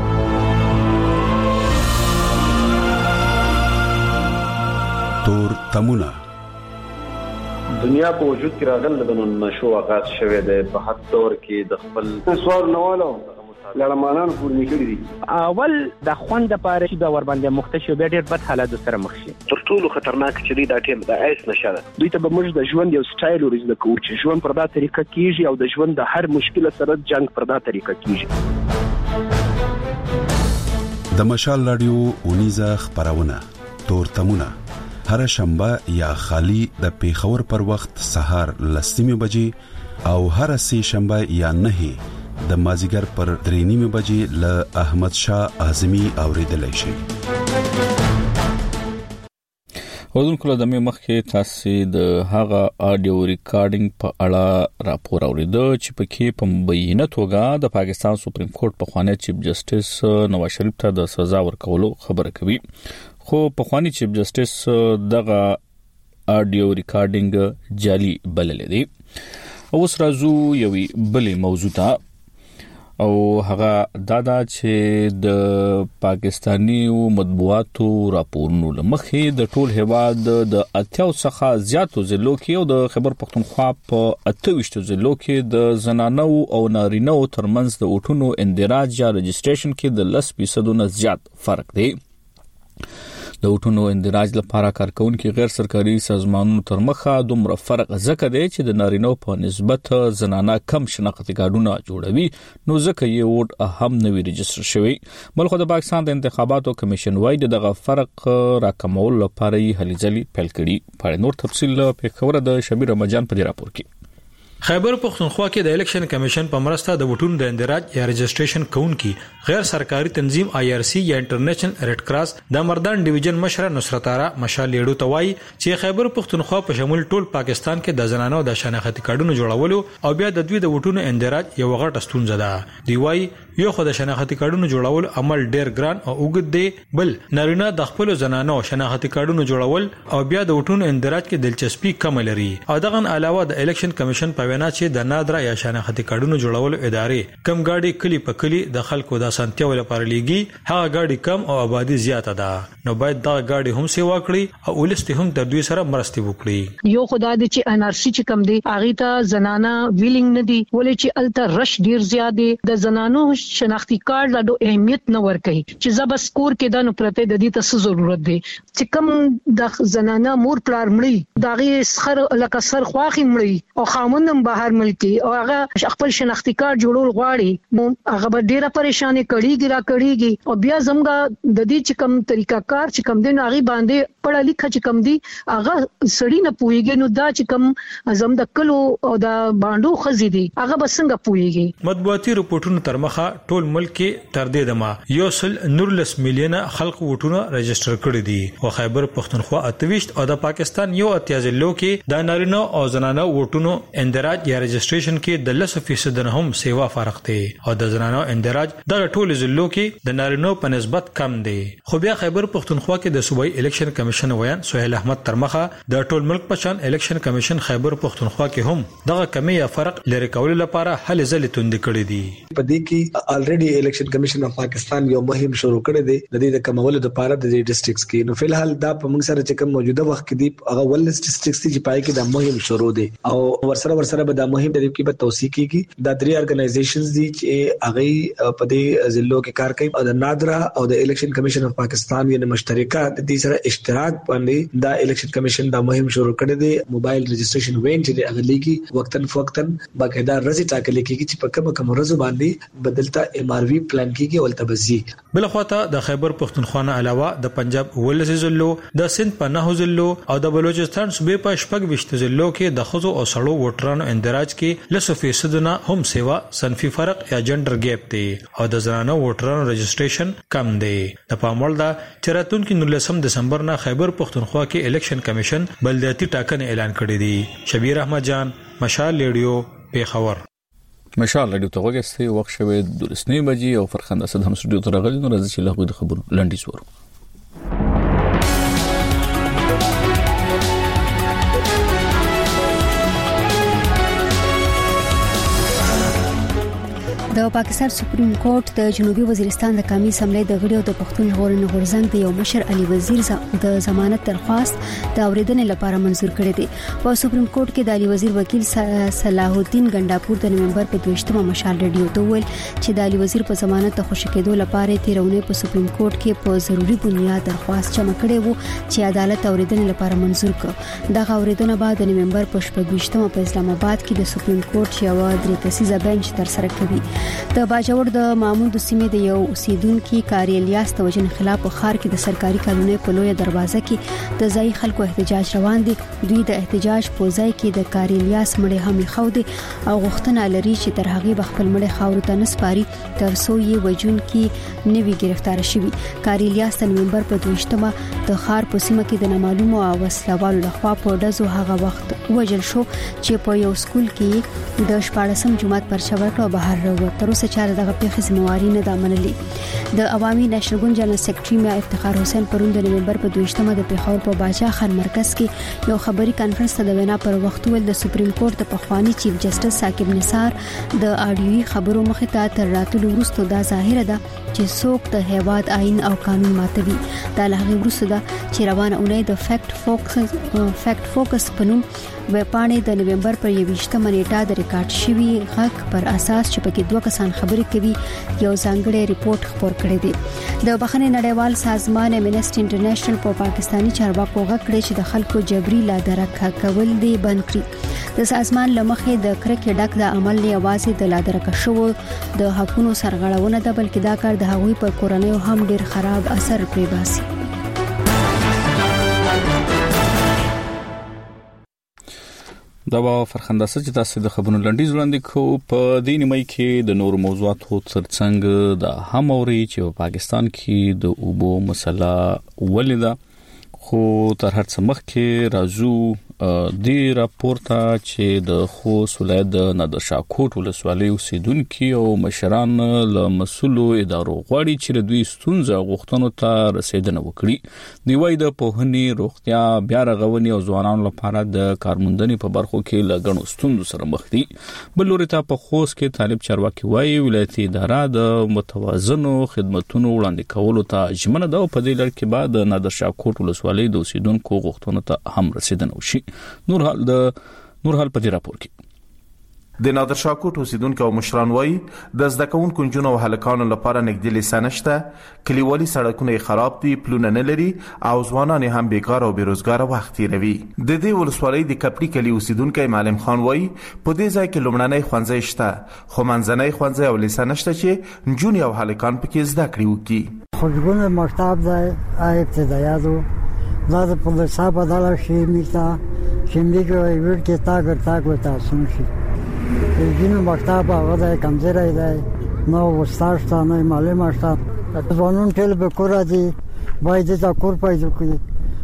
تور تمونه دنیا په وجود کې راغله د نشو آغاز شوه د په حد دور کې د خپل سوال نوالو لړمانان پورنی کړی دي. اول د خوند لپاره چې د ور باندې مختشو به ډېر بد حالات سره مخ شي. تر ټولو خطرناک چې دا ټیم د ایس نشه ده. دوی ته به موږ د ژوند یو سټایل ورزده کوو چې ژوند پر دا طریقه کیږي او د ژوند د هر مشکل سره جنگ پر دا طریقه کیږي. د مشال رادیو اونیزه خبرونه تور تمونه هر شنبه یا خالی د پیښور پر وخت سهار لسمه بجې او هر سه شنبه یا نه د مازیګر پر درې نیمه بجې ل احمد شاه اعظمي اوریدلای شي. ودونکو د مې مخکې تاسو د هغه آډیو ریکارډینګ په اړه راپور اوریدو چې پکې په مبینه توګه د پاکستان سپریم کورټ په خوانه چیف جسټس نواز شریف ته د سزا ورکولو خبره کوي. خو په خواني چیف جسټس دغه آډیو ریکارډینګ جعلي بلل دي. اوس راځو یوې بلې موضوع ته او هغه دادا چې د پاکستاني مطبوعاتو راپورونو لمخې د ټول هیواد د اتیاو څخه زیاتو ضلعو کې او د خیبر پختونخوا په اتويشتو ضلعو کې د زنانو او نارینو ترمنځ د اوټونو اندراج یا رجستریشن کې د لس فیصد نه زیات فرق دی. د اوټونو اندراج لپاره کارکونکو غیر سرکاري سازمانونو تر مخه دومره فرق ځکه دی چې د نارینو په نسبت زنانه کم شناختی کارتونه جوړوي نو ځکه یې ووټ هم نوی رجستر شوی. بلخو د پاکستان د انتخاباتو کمیشن وايي دغه فرق راکمول لپاره یې هلې ځلې پیل کړي. په نور تفصیل په خبره د شبیر رمضان په راپور کې. خیبر پختونخوا کې د الیکشن کمیشن په مرسته د وټونو د اندراج یا رجستریشن کوونکی غیر سرکاري تنظیم آی آر سی یا انټرنیشنل ریډ کراس د مردان ډیویژن مشره نصرت ارا مشال لیډو توای چې خیبر پختونخوا په شمول ټول پاکستان کې د زنانو د شناختی کارتونو جوړولو او بیا د دوی د وټونو اندراج یو غټه ستونزه ده. دی وای یو خو د شناختی کارتونو جوړول عمل ډیر ګران او اوږد دی، بل نارینه د خپل زنانو شناختی کارتونو جوړول او بیا د وټونو اندراج کې دلچسپي کم لري. او دغه علاوه د الیکشن کمیشن په وینا چې د نادره یا شناختی کارتونو جوړولو ادارې کم گاډي کلی په کلی د خلکو د سنتیو لپاره لیږي، هغه گاډي کم او آبادی زیاته ده نو باید دا گاډي هم سیوا کړي او ولست هم تر دوی سره مرسته وکړي. یو خدای دې چې ان ار سی چې کم دی هغه ته زنانه ویلینګ نه دی ولې چې الته رش ډیر زیات دی، د زنانو شناختی کارت لا ډو اهمیت نه ورکړي چې زب سکور کې د نو پرته د دې ته ضرورت دی چې کم د زنانه مور پلار مړي داغه سخر لکه سر خواخي مړي او خامندم بهر ملکی او هغه خپل شناختی کارت جوړول غواړي نو هغه به ډیره پریشانی کړيږي را کړيږي او بیا زموږ د دې چې کوم طریقہ کار چې کوم دین هغه باندې پړه لیکه چې کوم دی هغه سړی نه پويږي نو دا چې کوم زم د کلو او د باندو خزي دي هغه بسنګ پويږي. مطبوعاتي رپورټونو تر مخه ټول ملک کې تر دې دمه یو سل نورلس میلیونه خلک وټونه رجستر کړي دي او خیبر پختونخوا اتويشت او د پاکستان یو اتیاز لوکي د نارینه او زنانه وټونو اندراج یا رجستریشن کې د لس فیصد نه هم سیوا فرق دی او د زنانو اندراج د ټول ضلعو کې د نارینه په نسبت کم دی. خو بیا خیبر پختونخوا کې د صوبایي الیکشن کمیشن ویان سہیل احمد ترمخه د ټول ملک په شان الیکشن کمیشن خیبر پختونخوا کې هم دغه کمی یا فرق لري کول لپاره هلې ځلې توند کړي دي. په دې کې الریډي الیکشن کمیشن اف پاکستان یو مهم شروع کړی دی د دې د کمولو لپاره د ډیسټریکټس کې. نو فلحال دا په موږ سره چې کوم موجوده وخت کې دی هغه ولنس ډیسټریکټس چې پای کې د مهم شروع دی او ورسره ورسره به د مهم د کې په توثیق کیږي د درې ارګنایزیشنز دي چې هغه په دې ضلعو کې کار کوي او د نادرا او د الیکشن کمیشن اف پاکستان یې مشترکه د دې سره اشتراک باندې د الیکشن کمیشن دا مهم شروع کړی دی. موبایل رجسټریشن وین چې هغه لیکي وقتن فوقتن باقاعده رزي ټاکل کیږي چې په کومه کوم ورځ باندې بدلتا ایم آر وی پلان کیږي او تبزي. بل خواته د خیبر پختونخوا علاوه د پنجاب ولسی ضلعو د سند په نه ضلعو او د بلوچستان صوبې په شپږ وشت ضلعو کې د خزو او سړو ووټرانو اندراج کې لسو فیصد نه هم سیوا صنفي فرق یا جندر ګیپ دی او د زنانو ووټرانو رجسټریشن کم دی. د پاموړ دا چراتون کې نولسم دسمبر نه خیبر پختونخوا کې الیکشن کمیشن بلدیاتي ټاکنې اعلان کړی دی. شبیر احمد جان، مشال ریډیو، پیښور. مشال ریډیو ته وګورئ وخت شوه د رسنۍ بجې او فرخنده اسد هم سټوډیو ته راغلي نو راځي چې له غوډه خبرو لنډیز ورو. د پاکستان سپریم کورټ د جنوبي وزیرستان د قومي اسمبلی د غړیو د پښتون ژغورنې غورځنګ د یو مشر علي وزیر د ضمانت درخواست د اوریدنې لپاره منزور کړی دی. په سپریم کورټ کې د علي وزیر وکیل صلاح الدین ګنداپور د نومبر په دویشتمه مشال ریډیو ته ویل چې د علي وزیر په ضمانت د خوشی کېدو لپاره تیرونه په سپریم کورټ کې په ضروري بنیاد درخواست جمع کړی وو چې عدالت اوریدنې لپاره منزور کړ. دغه اوریدنه بعد د نومبر په شپږویشتمه په اسلام آباد کې د سپریم کورټ یو درې کسیزه بنچ تر سره کوي. د باجوړ د مامون د سیمې د یو اوسیدونکو کاری الیاس د وجن خلاف په خار کې د سرکاري کالونی په لوی دروازه کې د ځای خلکو احتجاج روان دي. دوی د احتجاج په ځای کې د کاری الیاس مړی هم خو دي او غوښتنه لري چې تر هغه بخپل مړی خاور ته نسپاري تر څو یې وجون کې نوی گرفتار شي. کاری الیاس د نومبر په دویشتمه د خار په سیمه کې د نامعلومو او وسلوالو لخوا په ډزو هغه وخت وجل شو چې په یو سکول کې د شپاړسم جماعت پرچا ورکړه بهر راووت. تر اوسه چاره دغه پیښې ذمہواری نه ده منلې. د عوامي نېشنل ګوند جنرال سیکریټري میا افتخار حسین پرون د نومبر په دویشتمه د پیښور په باچا خان مرکز کې یو خبري کانفرنس ته د وینا پر وخت ول د سپریم کورټ د پخوانی چیف جسټس ثاقب نثار د اډیوي خبرو مخې ته تر راتلو وروسته دا ظاهره ده چې څوک د هیواد آئین او قانون ماتوي. دا لغه وروسته ده چې روانه اونۍ د فیکټ فوکس فیکټ فوکس په نوم وپاڼې د نومبر پر یوویشتمه نیټه د ریکارډ شوی غږ پر اساس چې پکې دوه کسان خبرې کوي یو ځانګړی ریپورت خبر کړی دی. د بخښنې نړیوال سازمان امنسټي انټرنیشنل په پاکستانی چارواکو غږ کړی چې د خلکو جبري لا درکه کول دی بند کړي. د سازمان لمخې د کرکې ډک د عمل نه یوازې د لا درکه شو د حقونو سرغړونه ده بلکې دا کار د هغوی پر کورنۍ هم ډیر خراب اثر پرې باسي. دا به فرخنده سره چې تاسو د خبرونو لنډیز وړاندې کوو. په دې نیمه کې د نور موضوعاتو ترڅنګ د هموري چې په پاکستان کې د اوبو مسله ولیدا خو تر هر څه مخکې راځو د راپورته چې د خوست ولایت د نادرشاه کوټ ولسوالۍ اوسیدونکو او مشران له مسؤلو ادارو غواړي چې دوی ستونزه غوښتنو ته رسیدنه وکړي. دی وايي د پوهنې، روغتیا، بیا رغونې او ځوانانو لپاره د کارموندنې په برخو کې لګڼو ستونزو سره مخ دي. بل لوري ته په خوست کې طالب چارواکي وايي ولایتي اداره د متوازنو خدماتونو وړاندې کولو ته ژمنه ده او په دې لړ کې بعد د نادرشاه کوټ ولسوالۍ د اوسیدونکو غوښتنو ته هم رسیدنه وشي. نور حال د نور حال په دې راپور کې د نادرشاه کوټ اوسیدونکو او مشران وايي د زده کوونکو جنونو او هلکانو لپاره نږدې لیسانس نشته، کلیوالي سړکونه خراب دي، پلونه نه لري او ځوانان هم بیکار او بیروزګار وخت تیروي. د دې ولسوالۍ د کپړی کلی اوسیدونکو معلم خان وايي په دې ځای کې لومړنۍ ښوونځی شته خو منځنۍ ښوونځی او لیسانس نشته چې جنونو او هلکان پکې زده کړې وکړي. خودګونه مکتب دی ابتدایي دا د پولیسا بدل شي میتا شیندګو ایور کې تاګر تاګ وتا سنشي دینو مکتب هغه د کمزوري دی نو وستاشته نه معلومه شته ځوانون ټول به کور دي باید دا کور پیدا کړي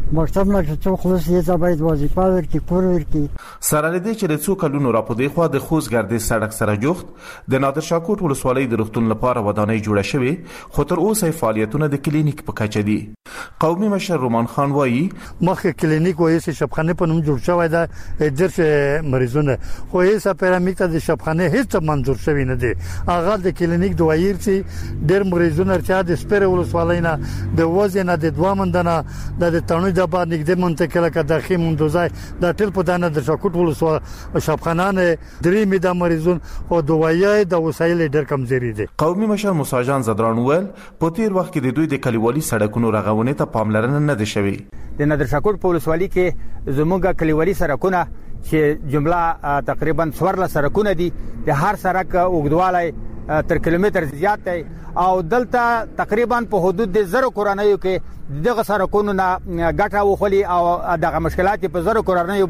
مکتب نه چې څو خلاص یې ته باید وظیفه ورکړي کور ورکړي. سره لدی چې د څو کلونو را پدې خو د خوست ګردې سړک سره جوخت د نادر شاه کوټ ولسوالۍ د روغتون لپاره ودانۍ جوړه شوې خو تر اوسه فعالیتونه د کلینیک په کچه دي. قومي مشر رومان خان وایي مخکې کلینیک وایي چې شفخانه په نوم جوړ شوی دا ډېر مریضونه خو هیڅ پیرامیټ د شفخانه هیڅ منظور شوی نه دی. هغه د کلینیک دواير چې ډېر مریضونه ارتیا د سپیر ولسوالۍ نه د وزن د دوه مندنه د تڼۍ د بعد نګد منطقه کې د خیم مندوزای د ټل په دانه د شاکوټ ولسوالۍ شفخانه درې می د مریضون او دوايي د وسایل ډېر کمزوري دي. قومي مشر موسی جان زدران ول په تیر وخت کې د دوی د کلیوالي سړکونو رغونې ته پاملرنه نه ده شوی. د نادر شاه کوټ په ولسوالۍ کې زموږ کلیوالي سړکونه چې جمله تقریبا څوارلس سړکونه دي د هر سړک اوږدوالی تر کیلومتر زیات دی او دلته تقریبا په حدود د زرو کورنیو کې دغه سړکونو نه ګټه وخولي او دغه مشکلات په زرو کورنیو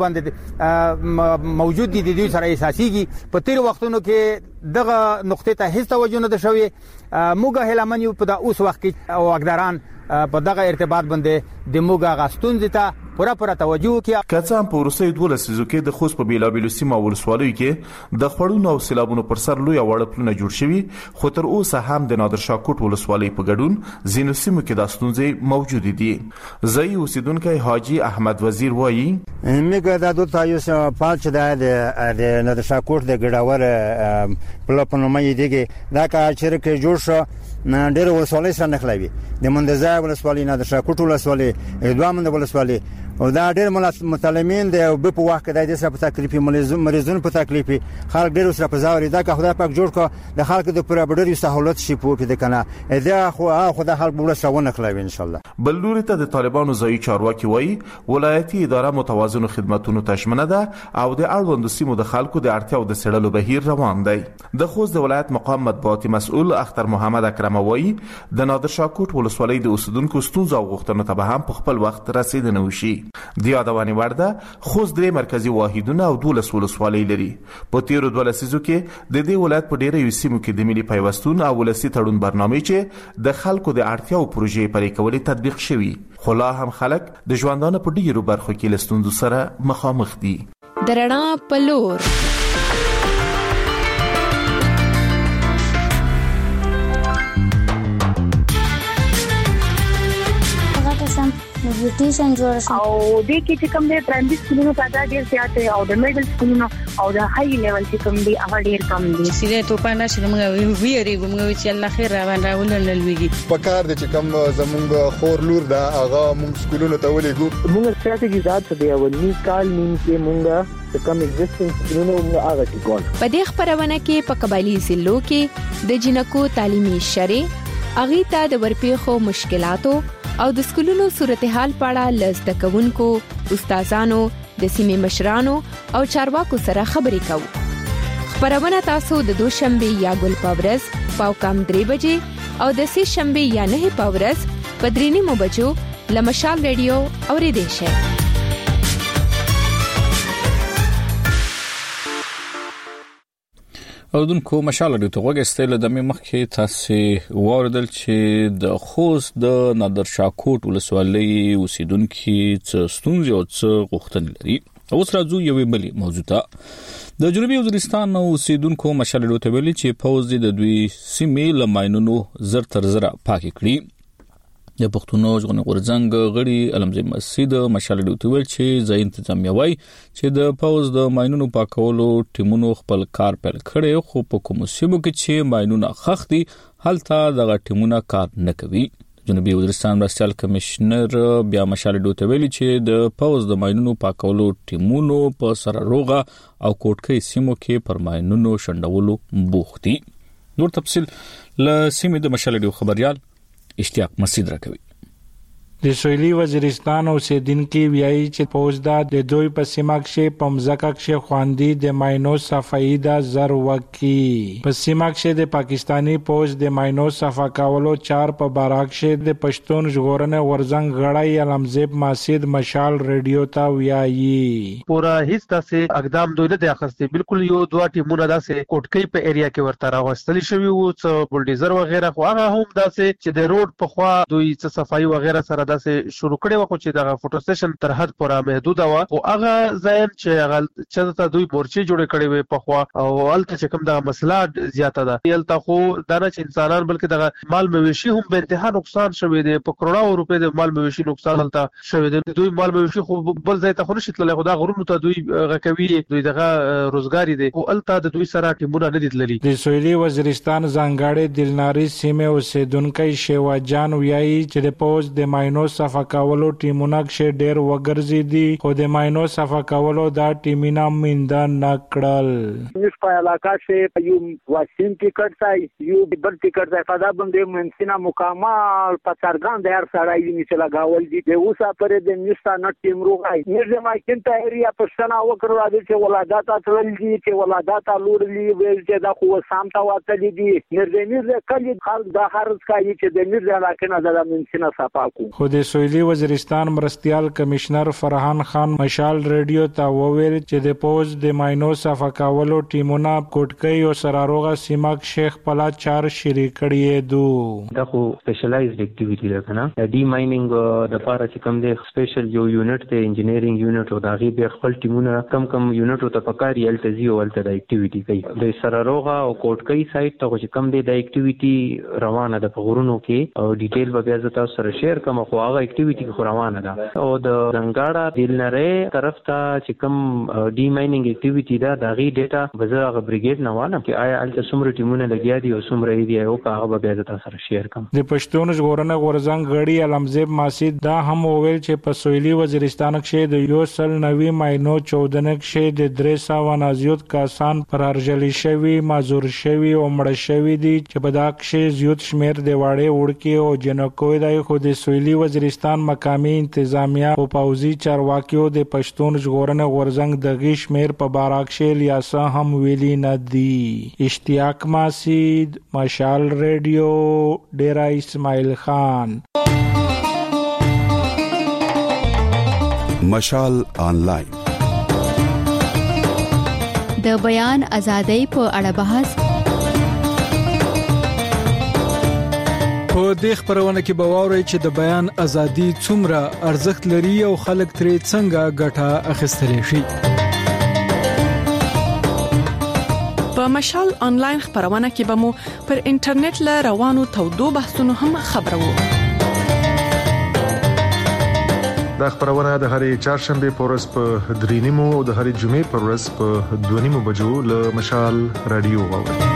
باندې موجود دي د دوی سره اساسيږي. په تیر وختونو کې دغه نقطې ته هیڅ توجه نه ده شوې. موږ هلمن یو په اوس وخت کې او اقداران په دغه ارتباط باندې د موږ غاستون زیته پورا پورا توجه وکړي. کڅام په روسي دوله سيزو کې د خوست په بیلابیلو سیمه ولسوالۍ کې د خړونو او سیلابونو پر سر لوی وړ پلونه جوړ شوي خو تر اوسه هم د نادر شاه کوټ ولسوالۍ په ګډون زینو سیمو کې د ستونزې موجود دي. زئی اوسیدونکو حاجی احمد وزیر وایي میګه د دوه تایوس پالچ د نادر شاه کوټ د ګډاور پلپنومې دیګه دا کا چیرې جوړ شو نه ډېر ولسوالۍ سره نخلوي د مندزای ولسوالۍ نادر شاه کوټ ولسوالۍ دوه مند ولسوالۍ او دا ډېر متعلمین دی او په وخت کې د دې سره په تکلیفي مریضون په تکلیفي خلک ډېر سره په زاوري دا که خدای پاک جوړ کړ د خلکو د پوره بډری سہولت شي په دې کنه دا خو خدای خلک ولسونه خلوي ان شاء الله. بل لوري ته د طالبانو ځای چارواکي وایي ولایتي اداره متوازن خدماتونو تشمنه ده او د اړوند سیمو د خلکو د اړتیاو د سړلو بهیر روان دی. د خوست د ولایت مقام مطبوعاتي مسؤل اختر محمد اکرم وایي د نادر شاه کوټ ولسوالۍ د اوسیدونکو ستونزو او غوښتنو ته به هم په خپل وخت رسیدنه وشي. د یادوانې ورده خوست درې مرکزی واحدونه او دولس ولسوالۍ لري. په تیرو دوه لسیزو کې د دې ولایت په ډیرو سیمو کې د ملي پیوستون او ولسي تړون برنامه چې د خلکو د اړتیاو پروژې پرې کولې تطبیق شوی خو لا هم خلک د ژوندانه په ډیرو برخو کې له ستونزو سره مخامخ دي. درنا پلور نیوټریشن جوړ شو او د کې چې کوم د پرایمري سکولونو تعداد ډیر زیات دی او د میډل سکولونو او د هاي لیول چې کوم دی هغه ډیر کم دي. سیده توپانه چې موږ ویری موږ چې الله خیر روان راولل لويږي په کار د چې کوم زمونږ خور لور دا هغه موږ سکولونو ته ولېګو. موږ ستراتیژي ذات دی او نی کال نیم کې موږ د کوم ایگزیسټنس سکولونو موږ هغه کې کول. په دې خبرونه کې په قبایلی ضلعو کې د جنکو تعلیمي شری اغي ته د ورپېخو مشکلاتو او د سکولونو صورتحال په اړه لزده کوونکو استادانو د سیمې مشرانو او چارواکو سره خبرې کوو. خبرونه تاسو د دوشنبه یا ګل پاورز پاو کم درې بجې او د سې شنبه یا نه پاورز په درې نیمو بجو لمشال ریډیو اوریدئ شئ. اوردونکو مشال ډیو ته وګستل د مخ کې تاسو واردل چې د خوست د نادر شاه کوټ ولسوالۍ اوسیدونکو څه ستونزې او څه غوښتنې لري. اوس راځو یوې بلې موضوع ته. د جنوبي وزیرستان اوسیدونکو مشال ډیو ته ویلي چې فوز د دوی سیمې لماینونو زر تر زر پاک کړي. د پښتونو ژغورنې غورځنګ غړي علمزی مسعود مشال ډیو ته ویل چې ځای تنظیم یوي چې د فوز د ماینونو پاکولو ټیمونو خپل کار پیل کړي خو په کوم سیمو کې چې ماینونه خختي هلته دغه ټیمونه کار نه کوي. جنوبي وزیرستان مرستیال کمشنر بیا مشال ډیو ته ویل چې د فوز د ماینونو پاکولو ټیمونو په سره روغه او کوټکۍ سیمو کې پر ماینونو شندولو بوختي. نور تفصیل ل سیمې د مشال ډیو خبريال اشتیاق مسعود راکوي. د سویلي وزیرستان اوسیدونکو ویایي چې فوجدا د دوی په سیمه کې پمزکه کې خواندي د ماینو صفائی دا زر وکي. په سیمه کې د پاکستانی فوج د ماینو صفا کولو چار په باراک کې د پښتون ژغورنې غورځنګ غړی علمزیب مسعود مشال ریډیو ته ویایي پورا هیڅ داسې اقدام دوی نه دی اخیستی. بالکل یو دوه ټیمونه داسې کوټکۍ په ایریا کې ورته راغوستل شوی وو څه بولډیزر وغیرہ خو هغه هم داسې چې د روډ په خوا دوی څه صفائی وغیرہ سره داسې شروع کړي وکړي چې د فوټو سټیشن تر حد پورې محدود و او هغه ځین چې هغه چې ته دوی مورچې جوړ کړي وي په خوا او الته چې کوم د مسله زیاته ده یلته خو دا نه چې انسانان بلکې د مال مویشي هم به انتها نقصان شوی دی په کروڑو روپے د مال مویشي نقصان الته شوی دی دوی مال مویشي خو بل ځای ته خو نشي تللی خو دا غرونو ته دوی غکوي دوی دغه روزګاری دی او الته د دوی سره ټیمونه نه دي تللي د سویلي وزیرستان ځانګړي دلناري سیمه اوسیدونکو شیوا جان ویایي چې د پوز د ماینو صفه کولو ټیمونه کې ډېر وګرځي دي خو د ماینو صفه کولو دا ټیمینا منده نکړل نس په علاقه کې یو واسین ټیکټ ځای یو بل ټیکټ ځای فدا باندې منسینا مکمل پڅارګان د هر سړی ویني چې لگاول دي د اوسه پرې د نستا نټ ټیم روغای نږدې ما کینته ایریا پښتنه وکړو د چې ولادت اترل دي چې ولادت لوړلی ویل چې دا خو سامتا واتلی دي نږدې نږدې کلی خلک د هرڅ کوي چې د نږدې علاقې نه د منسینا صفاکو خو د سویلي وزیرستان مرستيال کمشنر فرحان خان مشال ریډیو ته وویل چې د پوز د ماینو صفه کولو ټیمونه کوټکۍ او سراروغه سیمه شیخ پلا چار شریک کړي دو دا خو سپیشلایزډ اکټیویټی ده کنه ډی ماینینګ د پاره چې کوم د سپیشل یو یونټ ته انجینیرینګ یونټ او داغي به خپل ټیمونه کم کم یونټ ته پکاري التزی او الته د اکټیویټی کوي د سراروغه او کوټکۍ سایت ته چې کوم د اکټیویټی روانه ده په غرونو کې او ډیټیل به بیا تاسو سره شیر کوم خو هغه اکټیویټی خو روانه ده او د زنګاړه دلنره طرف ته چې کوم ډی ماینینګ اکټیویټی ده داغي ډیټا بزرګ بریګیډ نه وانه چې آیا الته څومره ټیمونه لګیا دي او څومره دی او هغه به بیا تاسو سره شیر کوم د پښتون ژغورنه غورزنګ غړي علمزیب ماسید دا هم وویل چې په سویلي وزیرستان کې د یو سل نوي ماینو چودنه کې د درې سوه نازیوت کسان پر ارجلی شوی مازور شوی او مړ شوی دي چې په دا کې زیات شمیر د واړې وړکي او جنکوي د خو د سویلي وزیرستان مقامی انتظامیه او پوزي چارواکیو د پښتون ژغورنه غورزنګ د غیش میر په باراکشل یاسا هم ویلي نه دي اشتیاق ماسید مشال ریډیو ډیرا اسماعیل خان مشال آنلاین د بیان ازادۍ په اړه بحث په دې خبرونه کې به واورئ چې د بیان ازادي څومره ارزښت لري او خلک ترې څنګه ګټه اخیستلی شي. په مشال آنلاین خبرونه کې به مو پر انټرنیټ له روانو تودو بحثونو هم خبرو. دا خبرونه د هرې چهارشنبه په ورځ په درې نیمو او د هرې جمعې په ورځ په دوه نیمو بجو له مشال رادیو واورئ.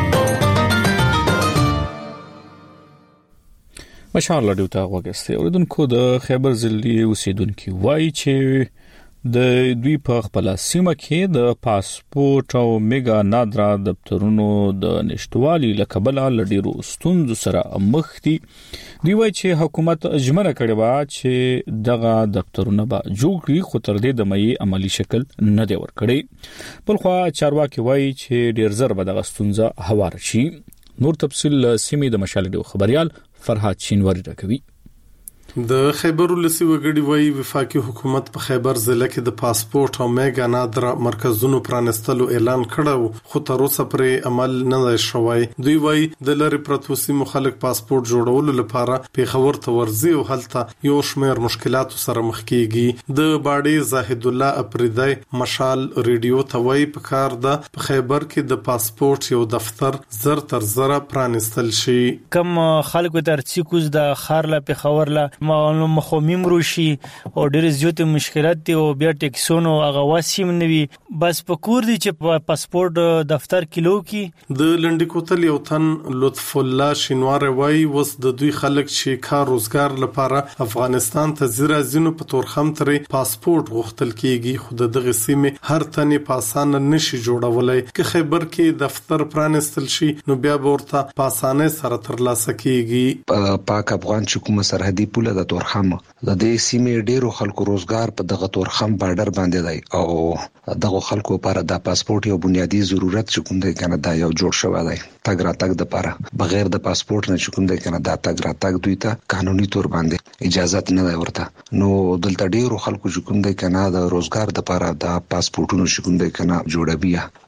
مشال رادیو ته وګورئ. اوریدونکو د خیبر ضلعي اوسیدونکو وایي چې د دوی په خپل سیمه کې د پاسپورت او میگا نادرا دفترونو د نشټوالي لکبل لډیرو ستونزو سره مخ دي. دوی وایي چې حکومت اجمنه کړې و چې دغه دفترونه به جوړ کړي خو تر دې د مې عملی شکل نه دی ورکړي. بلخو چارواکي وایي چې ډیر زر به دغه ستونزه هوار شي. نور تفصیل سیمې د مشال ډیو خبريال فرحات شینواری راکوي. د خیبر ولسی وګړي وایي وفاقي حکومت په خیبر ضلع کې د پاسپورت او میگا نادرا مرکزونو پرانستلو اعلان کړو خو تر اوسه پرې عمل نه شوی. دوی وایي د لری پروتوسی مخالک پاسپورت جوړولو لپاره پیښور ته ورځي او هلته یو شمېر مشکلات سره مخ کیږي. د باډي زاهد الله اپریدای مشال ریډیو ته وایي په کار د په خیبر کې د پاسپورت یو دفتر زر تر زر پرانستل شي. کم خلکو ترڅ کوز د خارله پیښور لا معلوم مخومیم روشي او ډېر زیات مشکلات دي او بیا ټیکسونو هغه واسیم نوي بس پکور دي چې پاسپورت دفتر کلو کې د لنډی کوتل یو تن لطف الله شینوار وای وس د دوی خلک چې کار روزګار لپاره افغانستان ته زیرا زینو په تورخم ترې پاسپورت غوښتل کیږي خو دغه سیمه هر تنه پاسان نشي جوړولای که خیبر کې دفتر پرانستل شي نو بیا ورته پاسانه سره ترلاسه کیږي. پاک افغان حکومت سرحدي پوله د تورخم د دې سیمې ډیرو خلکو روزګار په دغه تورخم بارډر باندې دی او دغه خلکو لپاره د پاسپورت یو بنیادی ضرورت چې کوم دی کنه دا یو جوړ شوی دی. تګ را تګ د لپاره بغیر د پاسپورت نه چې کوم دی کنه دا تګ را تګ دوی ته قانوني تور باندې اجازه نه ورته. نو دلته ډیرو خلکو چې کوم دی کنه د روزګار د لپاره د پاسپورتونو چې کوم دی کنه جوړوي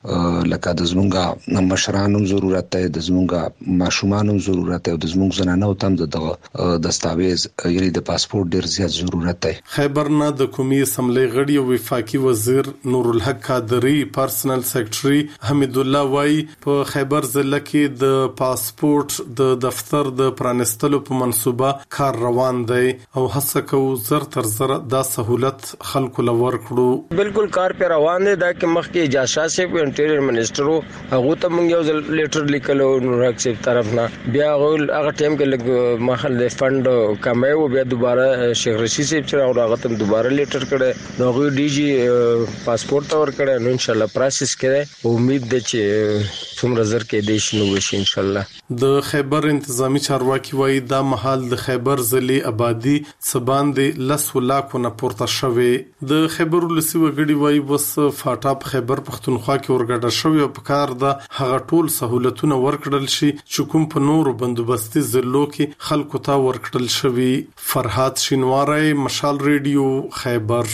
لکه د زمونږ مشرانو ضرورت دی، د زمونږ ماشومانو ضرورت دی او د زمونږ زنانو تم د دستاویز یعنی د پاسپورت ډیر زیات ضرورت دی. خیبر نه د قومي اسمبلی غړي او وفاقي وزیر نور الحق قادری پرسنل سیکریټري حمید الله وای په خیبر ضلع کې د پاسپورت د دفتر د پرانستلو په منصوبه کار روان دی او هڅه کوي زر تر زر دا سہولت خلکو لور کړو. بالکل کار په روان دی دا کې مخکې اجازه سي انټیریئر منسٹرو هغه ته موږ یو لیټر لیکلو نور حق سي طرف نه بیا هغه ټیم کې لګ مخل د فند کمایو بیا دوباره شیخ رشید صاحب چې هغه ته دوباره لیټر کړه نو غو ډي جی پاسپورت اور کړه نو ان شاء الله پروسس کړي امید ده چې څومره زر کې دیش نو وشي ان شاء الله. د خیبر انتظامی چارواکي وایي دا مهال د خیبر ضلع آبادی سباندې لس ولاکو نه پورته شوه. د خیبر ولسی وګړي وایي وس فاټاپ خیبر پختونخوا کې ورګډه شوی او په کار د هغه ټول سہولتونه ورکړل شي چې کوم په نورو بندوبستي ضلعو کې خلکو ته ورکړل شوی. فرحات شینواری مشال ریډیو خیبر.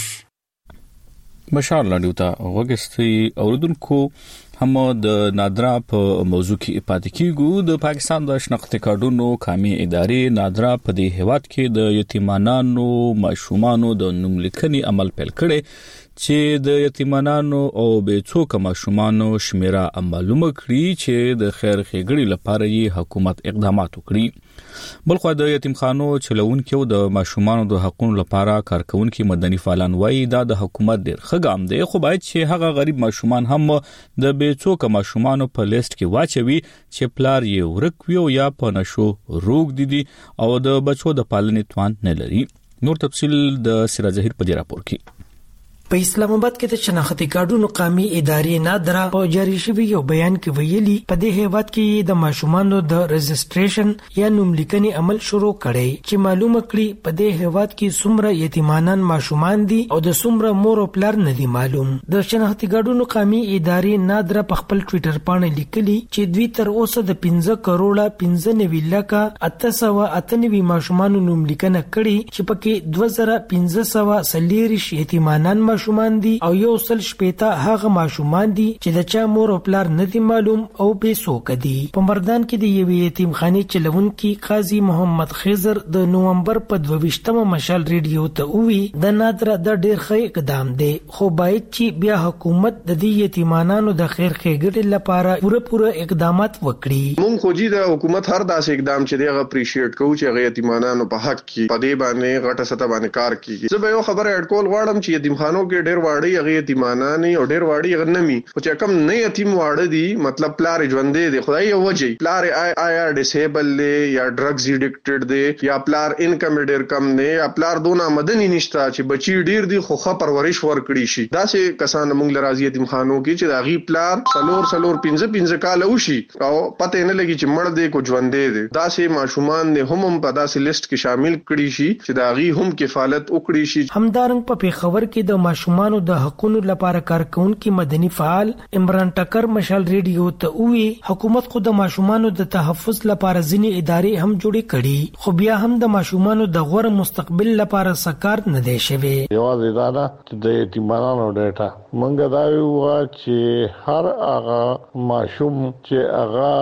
مشال لاډیو ته وګستي اوردونکو هم د نادرا په موضوع کې پاتې کیږو. د پاکستان د شناختی کارډونو قومي ادارې نادرا په دې هیواد کې د یتیمانانو ماشومانو د نوملیکنې عمل پیل کړي چې د یتیمانانو او بیڅوکه ماشومانو شمیره معلومه کړي چې د خیر ښېګړې لپاره یې حکومت اقدامات وکړي. بلخو د یتیمخانو چلوونکو د ماشومانو د حقوقو لپاره کارکونکو مدني فعالان وایي دا د حکومت ډیر ښه ګام دی خو باید چې هغه غریب ماشومان هم د بیڅوکه ماشومانو په لیست کې واچوي چې پلار یې ورک وي یا په نشو روغ دي او د بچو د پالنې توان نه لري. نور تفصیل د سراج ظهیر په راپور کې. په اسلام آباد کې د شناختی کارډونو قومي ادارې نادرا په جاری شوی یو بیان کې ویلي په دې هیواد کې د ماشومانو د رجسټریشن یا نوملیکنې عمل شروع کړي چې معلومه کړي په دې هیواد کې څومره یتیمانان ماشومان دي او د څومره مور او پلار نه دي معلوم. د شناختی کارډونو قومي ادارې نادرا په خپل ټوئیټر باندې لیکلي چې دوی تر اوسه د پنځه کروڑه پنځه نوي لکه اته سوه اته نوي ماشومان نوملیکنه کړي چې پکې دوه زره پنځه سوه سلیریش یتیمانان ماشومان دي او یو سل شپېته هغه ماشومان دي چې د چا مور او پلار نه دي معلوم او بې څوک دي. په مردان کې د یوې یتیمخانې چلوونکي قاضي محمد خضر د نومبر په دوه ویشتمه مشال ریډیو ته وویل د نادرا د ډېر ښه اقدام دی خو باید چې بیا حکومت د دې یتیمانانو د خیر ښېګړې لپاره پوره پوره اقدامات وکړي. مونږ خو جی د حکومت هر داسې اقدام چې دی هغه اپریشیټ کوو چې هغه یتیمانانو په حق کې په دې باندې غټه سطح باندې کار کوي. زه به یو خبره اډ کول غواړم چې یتیمخانو کې ډېر واړی هغه یتیمانان او ډېر واړی هغه نمی او چې کم نه یتیم واړه دي مطلب پلار ژوندې دي خدای یو وجه پلار آی آیا ډیسیبل دی یا ډرګز ایډکټډ دی یا پلار انکم ډېر کم دی یا پلار دونه آمدنی نشته چې بچی ډېر دي خو ښه پرورش ورکړي شي. دا سه کسان موږ لرازي یتیمخانو کې چې دا غي پلار سلور سلور پنځه پنځه کال وشي او پته نه لګي چې مړ دی کو ژوندې دي. دا سه ماشومان نه هم په داسې لیست کې شامل کړي شي چې دا غي هم کفالت وکړي شي. همدارنګ په پیښور کې د ماشومانو د حقوقو لپاره کارکونکو مدني فعال عمران ټکر مشال ریډیو ته وی حکومت خو د ماشومانو د تحفظ لپاره ځینې ادارې هم جوړې کړي خو بیا هم د ماشومانو د غوړ مستقبل لپاره سکار نه دی شوی. یوازې دا نه د یتیمانو ډیټا مونږ دا ویو چې هر هغه ماشوم چې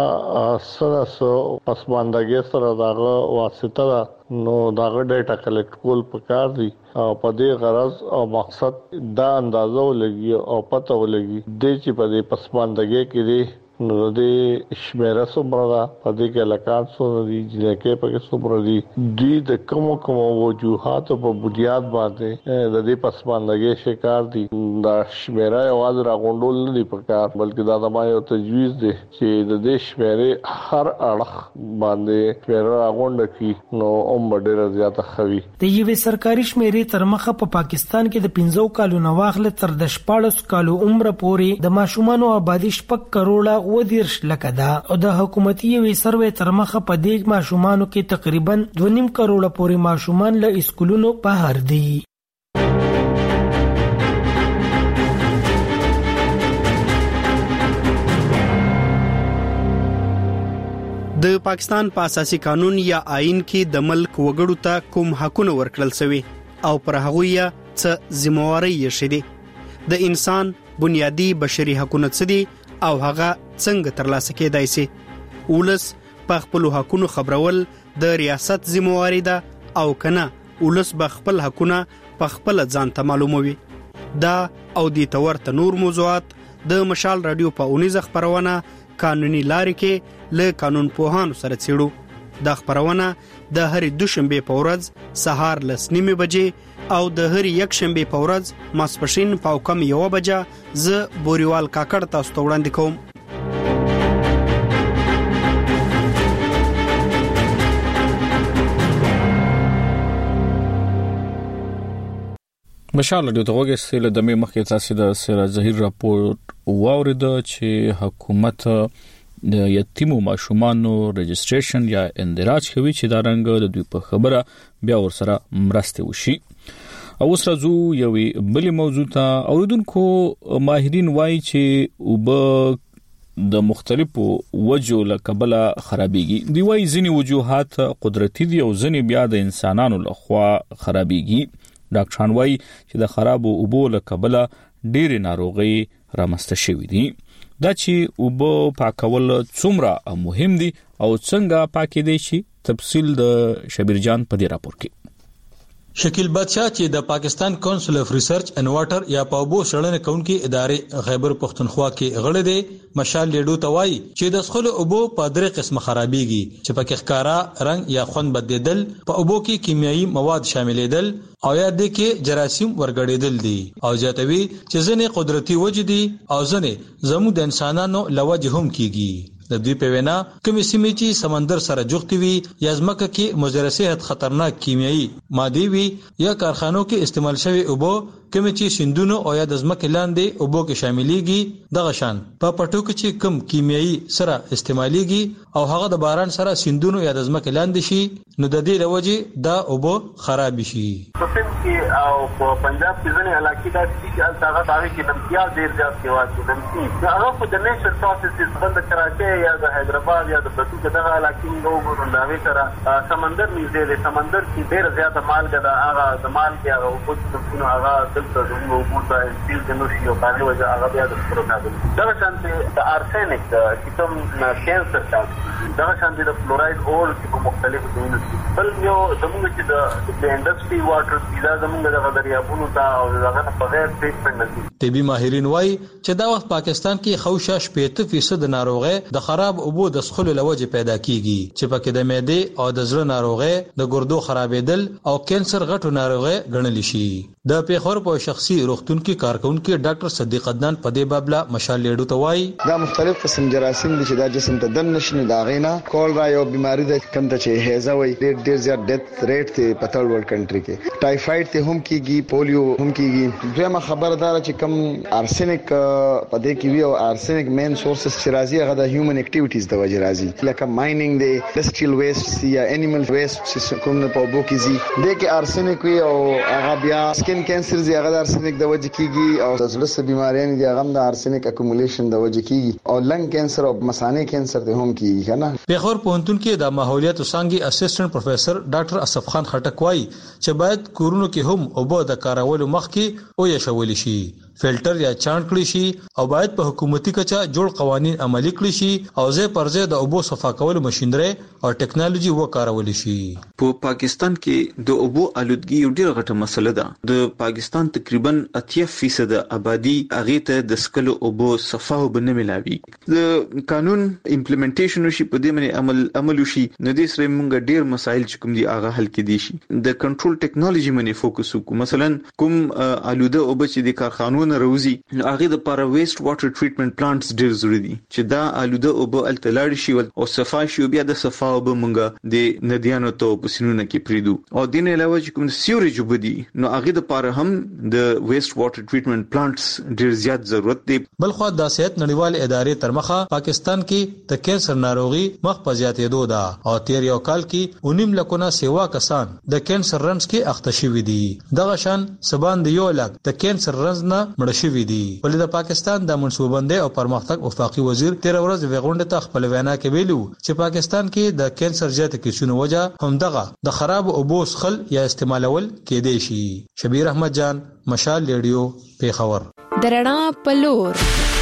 هغه سره سو پسماندګي سره دغه واسطه نو داغه ډیټا کلیکټ کول پکار دي او په دې غرض او مقصد دا اندازو لګي او پته ولګي د چې په دې پسماندګي کې دي نو د شمیره سمرا په دې کې لکات سو دي چې په کې سمرا دي د د کوم کوم وجوهات په بنیاد باندې د دې پسماندګي شکار دي دا شمیره یوازې راغونډول نه دي پکار بلکې دا د ما یو تجویز دي چې د دې شمیره هر اړه باندې شمیره راغونډ کی نو هم ډېر زیاته خوي. د یوې سرکاري شمیرې تر مخه په پاکستان کې د پنځو کالو نواخله تر د شپږ کالو عمر پورې د ماشومانو آبادی شپږ کروڑه ودیرش لکه دا او د حکومتي وی سروې تر مخه په دې ماشومانو کې تقریبا دوه نیم کروڑه پورې ماشومان له اسکولونو بهر دي. د پاکستان په اساسي قانون یا آئین کې د ملک وګړو ته کوم حقونه ورکړل شوی او پر هغه یې څه ذمہواری یې شېده د انسان بنیادی بشري حقوقو څه دي او هغه څنګه ترلاسه کېدای شي. ولس په خپل حقوقو خبرول د ریاست ذمہواری ده او کنه ولس به خپل حقوقونه په خپل ځان ته معلوموي. دا او د تورته نور موضوعات د مشال رادیو په اونیزه خبرونه قانوني لارې کې له قانون پوهانو سره څېړو. دا خبرونه د هر دوشنبه په ورځ سهار لس نیمه بجې او د هر یک شنبه په ورځ ماسپښین په کم یو بجې ز بوريوال کاکړ تاسو ته وړاندې کوم. مشال رادیو ته وګورئ د دمه مخکې تاسو د سره ظهیر راپورټ واورید چې حکومت د یتیمو ماشومانو رجستریشن یا اندراج کوي چې دا رنګ د دوی په خبره بیا ورسره مرسته وشي. او اوس راځو یوې بلې موضوع ته. اوریدونکو ماهرین وایي چې وب د مختلفو وجو له کبله خرابېږي. دی وایي ځینې وجوهات قدرتي دي او ځینې بیا د انسانانو لخوا خرابېږي. ډاکټران وایي چې د خرابو اوبو له کبله ډېرې ناروغۍ رامنځته شوې دي. دا چې اوبه پاکول څومره مهم دي او څنګه پاکې دي شي، تفصیل د شبیر جان په دې راپور کې. شکیل بادشاہ چې د پاکستان کونسل اف ریسرچ اینڈ واټر یا پاوبو شړنې کونکي ادارې خیبر پختونخوا کې غړي دي مشال لیډو توای چې د سخل اوبو په درې قسم خرابېږي چې پکې ښکارا رنگ یا خوند بدلیدل، په اوبو کې کیمیاوي مواد شاملېدل او یا د کې جراثیم ورګړېدل دي او جاتوي چې ځنې قدرتي وجدي او ځنې زموږ د انسانانو لوجه هم کیږي. د دوی په وینا کومې سیمې چې سمندر سره جوړتي وي یا ځمکه کې مضر صحت خطرناک کیمیاوي ماده وي یا کارخانو کې استعمال شوی اوبو کومې چې سیندونو او یا د ځمکې لاندې اوبو کې شاملېږي، دغه شان په پټو کې چې کوم کیمیاوي سره استعمالېږي او هغه د باران سره سیندونو یا د ځمکې لاندې شي نو د دې لوجه دا اوبو خراب شي. په سیم کې او په پنجاب کې ځینې علاقې دا چې هغه دغه کې نمکیا ډېر زیات کې واچي نمکی هغه په د نیچر پروسس بند کراچي یا د حیدرآباد یا د پټو کې دغه علاقې وګورو دا وی سره سمندر نږدې دی، سمندر کې ډېر زیات مالګه ده، هغه د مالګه هغه او څه هغه دلته زموږ وګورئ چې د نو شي او باندې وجه هغه بیا د پروګرام دا شانتي د ارسنیک چې کوم کینسر شانتي دا شانتي د فلوراید اور چې مختلفو ډولونو بل یو زموږ چې د انډستری واټر دا زموږ د غدریابونو ته او دغه په غیر ټریټمنټ نه دي. طبي ماهرین وایي چې دا وخت پاکستان کې خوشا شپږ فیصد ناروغي د خراب اوبو د سخلو لوجه پیدا کیږي چې پکې د معدې او د زړه ناروغي د ګردو خرابېدل او کینسر غټو ناروغي ګڼل شي. د پیښور په شخصي روغتون کې کارکونکو ډاکټر صدیق عدنان په دې بابلا مشال لیډو ته وایي دا مختلف قسم جراثیم دي چې دا جسم ته دن نشي دا غینا کولرا یو بیماری ده کوم ته چې هیزا وي ډېر ډېر زیات ډیث ریټ ته په ټول ورلد کنټری کې ټایفاید ته هم کیږي، پولیو هم کیږي. دویمه خبردار چې کوم ارسنیک په دې کې وی او ارسنیک مین سورسز چې راځي هغه د هیومن اکټیویټیز د وجه راځي لکه ماینینګ دی، انډستریال ویسټ یا انیمل ویسټ چې کوم په اوبو کې زی د کې ارسنیک وی او هغه بیا سکن کینسر زی هغه د ارسنیک د وجه کیږي او د زړه بیماریاں دي هغه د ارسنیک اکومولیشن د وجه کیږي او لنګ کینسر او مثانه کینسر ته هم کیږي کنه. پیښور پوهنتون کې د ماحولیات څانګې اسسټنټ پروفیسور ډاکټر اسف خان خټک وایي چې باید کورونو کې هم اوبه د کارولو مخکې او یا شول شي فلټر یا چاڼ کړی شي او باید په حکومتي کچا جوړ قوانين عملي کړی شي او زه پرځه د اوبو صفا کولو ماشينري او ټیکنالوژي وکارول شي. په پاکستان کې د اوبو آلودګي یو ډېر غټه مسله ده. د پاکستان تقریبا اتیا فیصد آبادی هغه ته د سکلو اوبو صفا وبنه ملاوي. د قانون امپلیمنټیشن شي په دې باندې عمل عمل شي نو د سره موږ ډېر مسایل چې کوم دي هغه حل کړي شي. د کنټرول ټیکنالوژي باندې فوکس وکړو. مثلا کوم آلوده اوبه چې د کارخانو روزي هغه د پاره ویسټ واټر ټریټمنټ پلانټس ډېر ضروري دي چې دا آلوده اوبه التلاړ شي او صفا شي بیا د صفا اوبه مونږه د ندیانو ته په سینونه کې پریدو او د نه علاوه چې کوم سیوریج وبدي نو هغه د پاره هم د ویسټ واټر ټریټمنټ پلانټس ډېر زیات ضرورت دی. بل خو د صحت نړیوال ادارې تر مخه پاکستان کې د کینسر ناروغي مخ په زیاتېدو ده او تیر یو کال کې اونیم لکونه سیوا کسان د کینسر رنز کې اخته شوي دي. دغه شان سبان د یو لک د کینسر رنز نه مړ شوي دي. ولې د پاکستان د منصوبندۍ او پرمختګ وفاقي وزیر تیر ورځ وغونډه ته خپل وینا کې ویلو چې پاکستان کې د کینسر زیات کیسونو وجه همدغه د خراب اوبو څخل یا استعمالول کېدای شي. شبیر احمد جان، مشال ریډیو، پیښور. درنا پلور.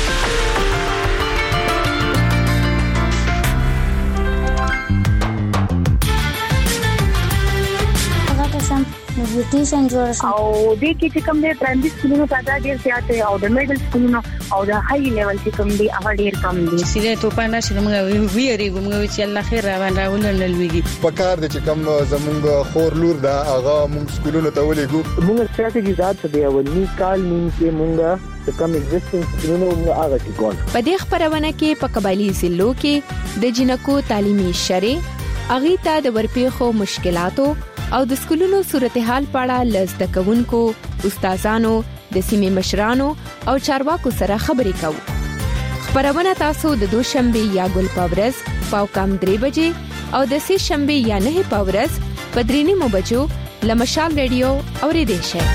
نیوټریشن جوړ شو او د کې چې کوم د پرایمري سکولونو تعداد ډیر زیات دی او د میډل سکولونو او د های لیول چې کوم دی هغه ډیر کم دي. سیده ته پانا چې موږ ویریږو موږ چې الله خیر روان راولل لويږي په کار د چې کوم زمونږ خور لور دا هغه موږ سکولونو ته ولېګو. موږ ستراتیژي ذات دی او نی کال نیم کې موږ کوم ایگزیسټنس سکولونو موږ هغه کې ګون. په دې خبرونه کې په قبایلی ضلعو کې د جنکو تعلیمي شرې اغیتا د ورپېخو مشکلاتو او د سکولونو صورتحال پاړه لز د کوونکو استادانو د سیمې مشرانو او چارواکو سره خبرې کوو. خبرونه تاسو د دوشنبه یا ګل پاورز پاو کم درې بجې او د سه شنبه یا نه پاورز په درې نیمو بجو لمشال ریډیو اوریدئ شئ.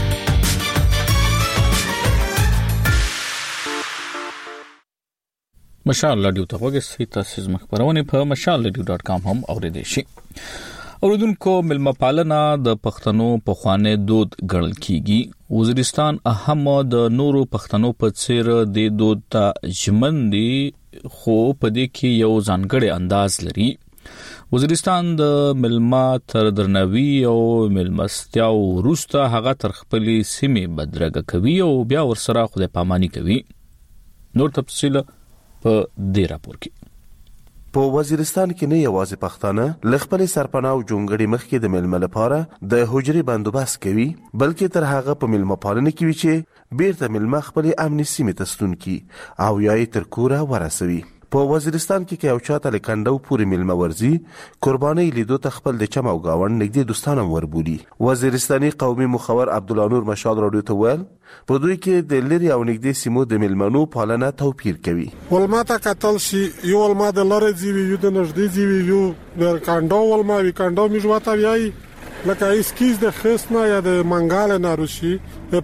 مشال رادیو ته وګورئ. تاسو زموږ خبرونه په مشال رادیو ډاٹ کام هم اوریدئ شئ. اوردونکو ملمه پالنه د پښتنو په خوانه دود ګڼل کیږي. وزیرستان اهم د نورو پښتنو په څیر د دود ته ژمن دي خو په دې کې یو ځانګړی انداز لري. وزیرستان د ملمه تر درنوي او ملمستیا وروسته هغه تر خپلې سیمې بدرګه کوي او بیا ورسره خدای پاماني کوي. نور تفصیل په دې راپور کې. په وزیرستان کې نه یوازې پښتانه لخپل سرپناه او جونګړي مخ کې د ملمه لپاره د حجري بندوبست کوي بلکې تر هغه په ملمه پالنه کې وی چې بیرته ملمه خپل امني سیمه تستون کی او یای تر کوره ورسوي. په وزیرستان کې کې او چاته لکندو پوری ملمه ورزي قرباني لیدو ته خپل د چم او گاوند نږدې دوستانه وربولي. وزیرستاني قومي مخور عبدالله نور مشال رادیو ته ویل په دوی کې د لری او نږدې سیمو د ملمنو پالنه توپیر کوي. ولما ته قتل شي یو ولما د لری زیوی یو د نږدې زیوی یو د کاندو ولما وی کاندو میجواته ویای لکه اسکیز د خسنه یا د منګال ناروشي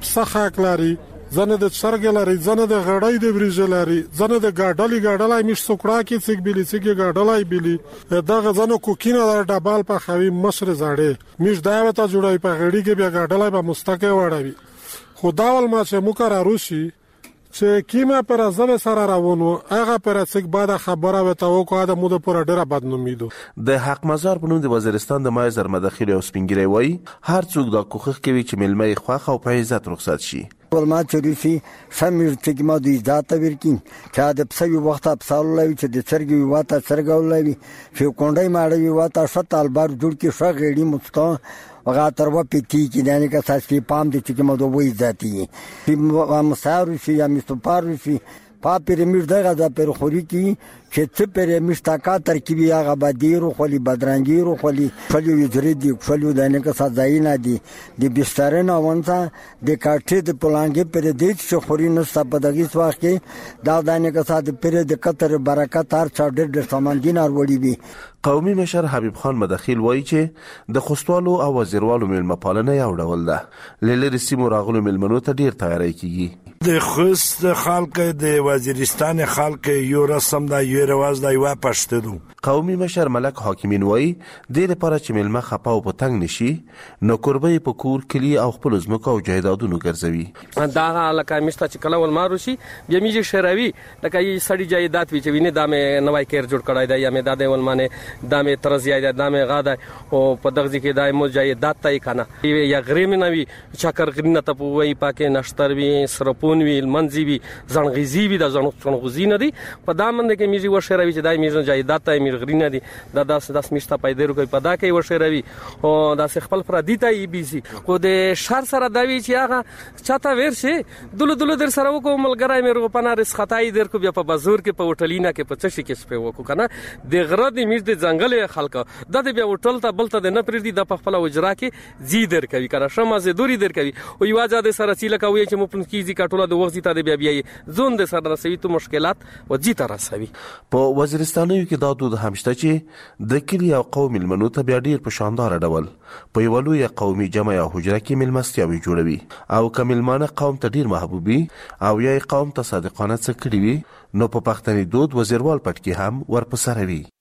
په لري زنه د چرګ لري زنه د غړای د بریج لري زنه د ګاډلی ګاډلای مش سوکړه کې څګ بلی څګ ګاډلای بلی دغه زنه کوکینه د ډبال په خوي مشر زاړې مش داوته جوړای په غړي کې بیا ګاډلای په مستقه وړوي. خداول ما چې مکر روشي چې کیمه پر ازل سره راوونو هغه پر څګ بعد خبره وته وکړه د مو د پر ډیره بدنومیدو. د حق مزار په نوم د وزیرستان د مایزر مداخله او سپینګری وای هر څوک د کوخخ کوي چې ملمه خوخه او په عزت رخصت شي. ولما چریفي شمیر تګما د عزت ورکین چې د پسوي وخت افصال لوي چې د چرګي واته چرګول لوي چې کونډای ماړوي واته شتال بار جوړ کې شغېړي مستا وغه تر و پتی کې دانه کا ساسي پام د چې ما دوی ذاتي په مسارو شي یا مستپارو شي پا پیرمیډ دغه د پر خوري کی چې څه پیرمیډ تاکا ترکیبي هغه بدیرو خولي بدرنګیرو خولي خولي وجري دي خولي دانه کا سازاینه دي د بسترنه وانته د کاټې د پلانګې پر دې چې خوري نو ستپ دغه وخت کې دا دانه کا سات پر د قطر برکت هر چا ډېر سامان دینار وړي وي. قومي مشر حبیب خان مداخل وایي چې د خوستوالو او وزیروالو ملمه پالنه یو ډول ده لری سیمو راغلو ملمنو ته ډیر تیاری کیږي. د خوست خلک د وزیرستان خلک یو رسم دا یو رواز دا یو پښته دو. قومي مشر ملک حاکمین وایي د لپاره چې ملمه خپاو په تنگ نشي نو قربې په کور کلی او خپل زمکو او جایدادونو ګرځوي. دا علاقه مشته چې کله ول مارو شي بیا میږي شراوي لکه یي سړی جایداد وی چې ویني دا مې نوای کیر جوړ کړای دا یا مې دا د ول مانه دا مې ترزیای دا مې غاده او په دغه کې دای مو جایداد تای کنه یا غریم نه وی چکر غرینه ته وای پاکه نشتر وی سرپون وی منځي وی ځنغيزي وی د ځنغوزي نه دي په دا منده کې میږي وشراوي چې دای میږي جایداد تای غرینه دي دا داس داس مشته پیدا کوي په دا کې ورشروي او دا خپل پردي ته ای بي سي خو د شهر سره دا وی چې هغه چاته ورشي دلو دلو در سره وکړو ملګرای مې رو پنارس خدای در کو بیا په بازار کې په هوټلینا کې په څه کې سپه وکړو کنه د غره د میږ د ځنګل خلک د بیا هوټل ته بلته د نه پردي د خپل وجرا کې زی در کوي کنه شمه زی دوری در کوي او یو ځاده سره چې لکه وی چې مو پن کیږي کټوله د وغزي ته بیا بیا زون د سره رسوي تو مشکلات و زی ته رسوي. په وزیرستانو کې دا دود همشته چې د کلی او قوم ملمنو ته بیا ډیر په شاندار ډول په یو لوی قومي جمع یا حجره کې ملمستیاوي جوړوي او کملمانه قوم ته ډیر محبوبي او یا قوم ته صادقانه څه کړی وي نو په پښتني دود وزیروال پټ کې هم ورپسروي.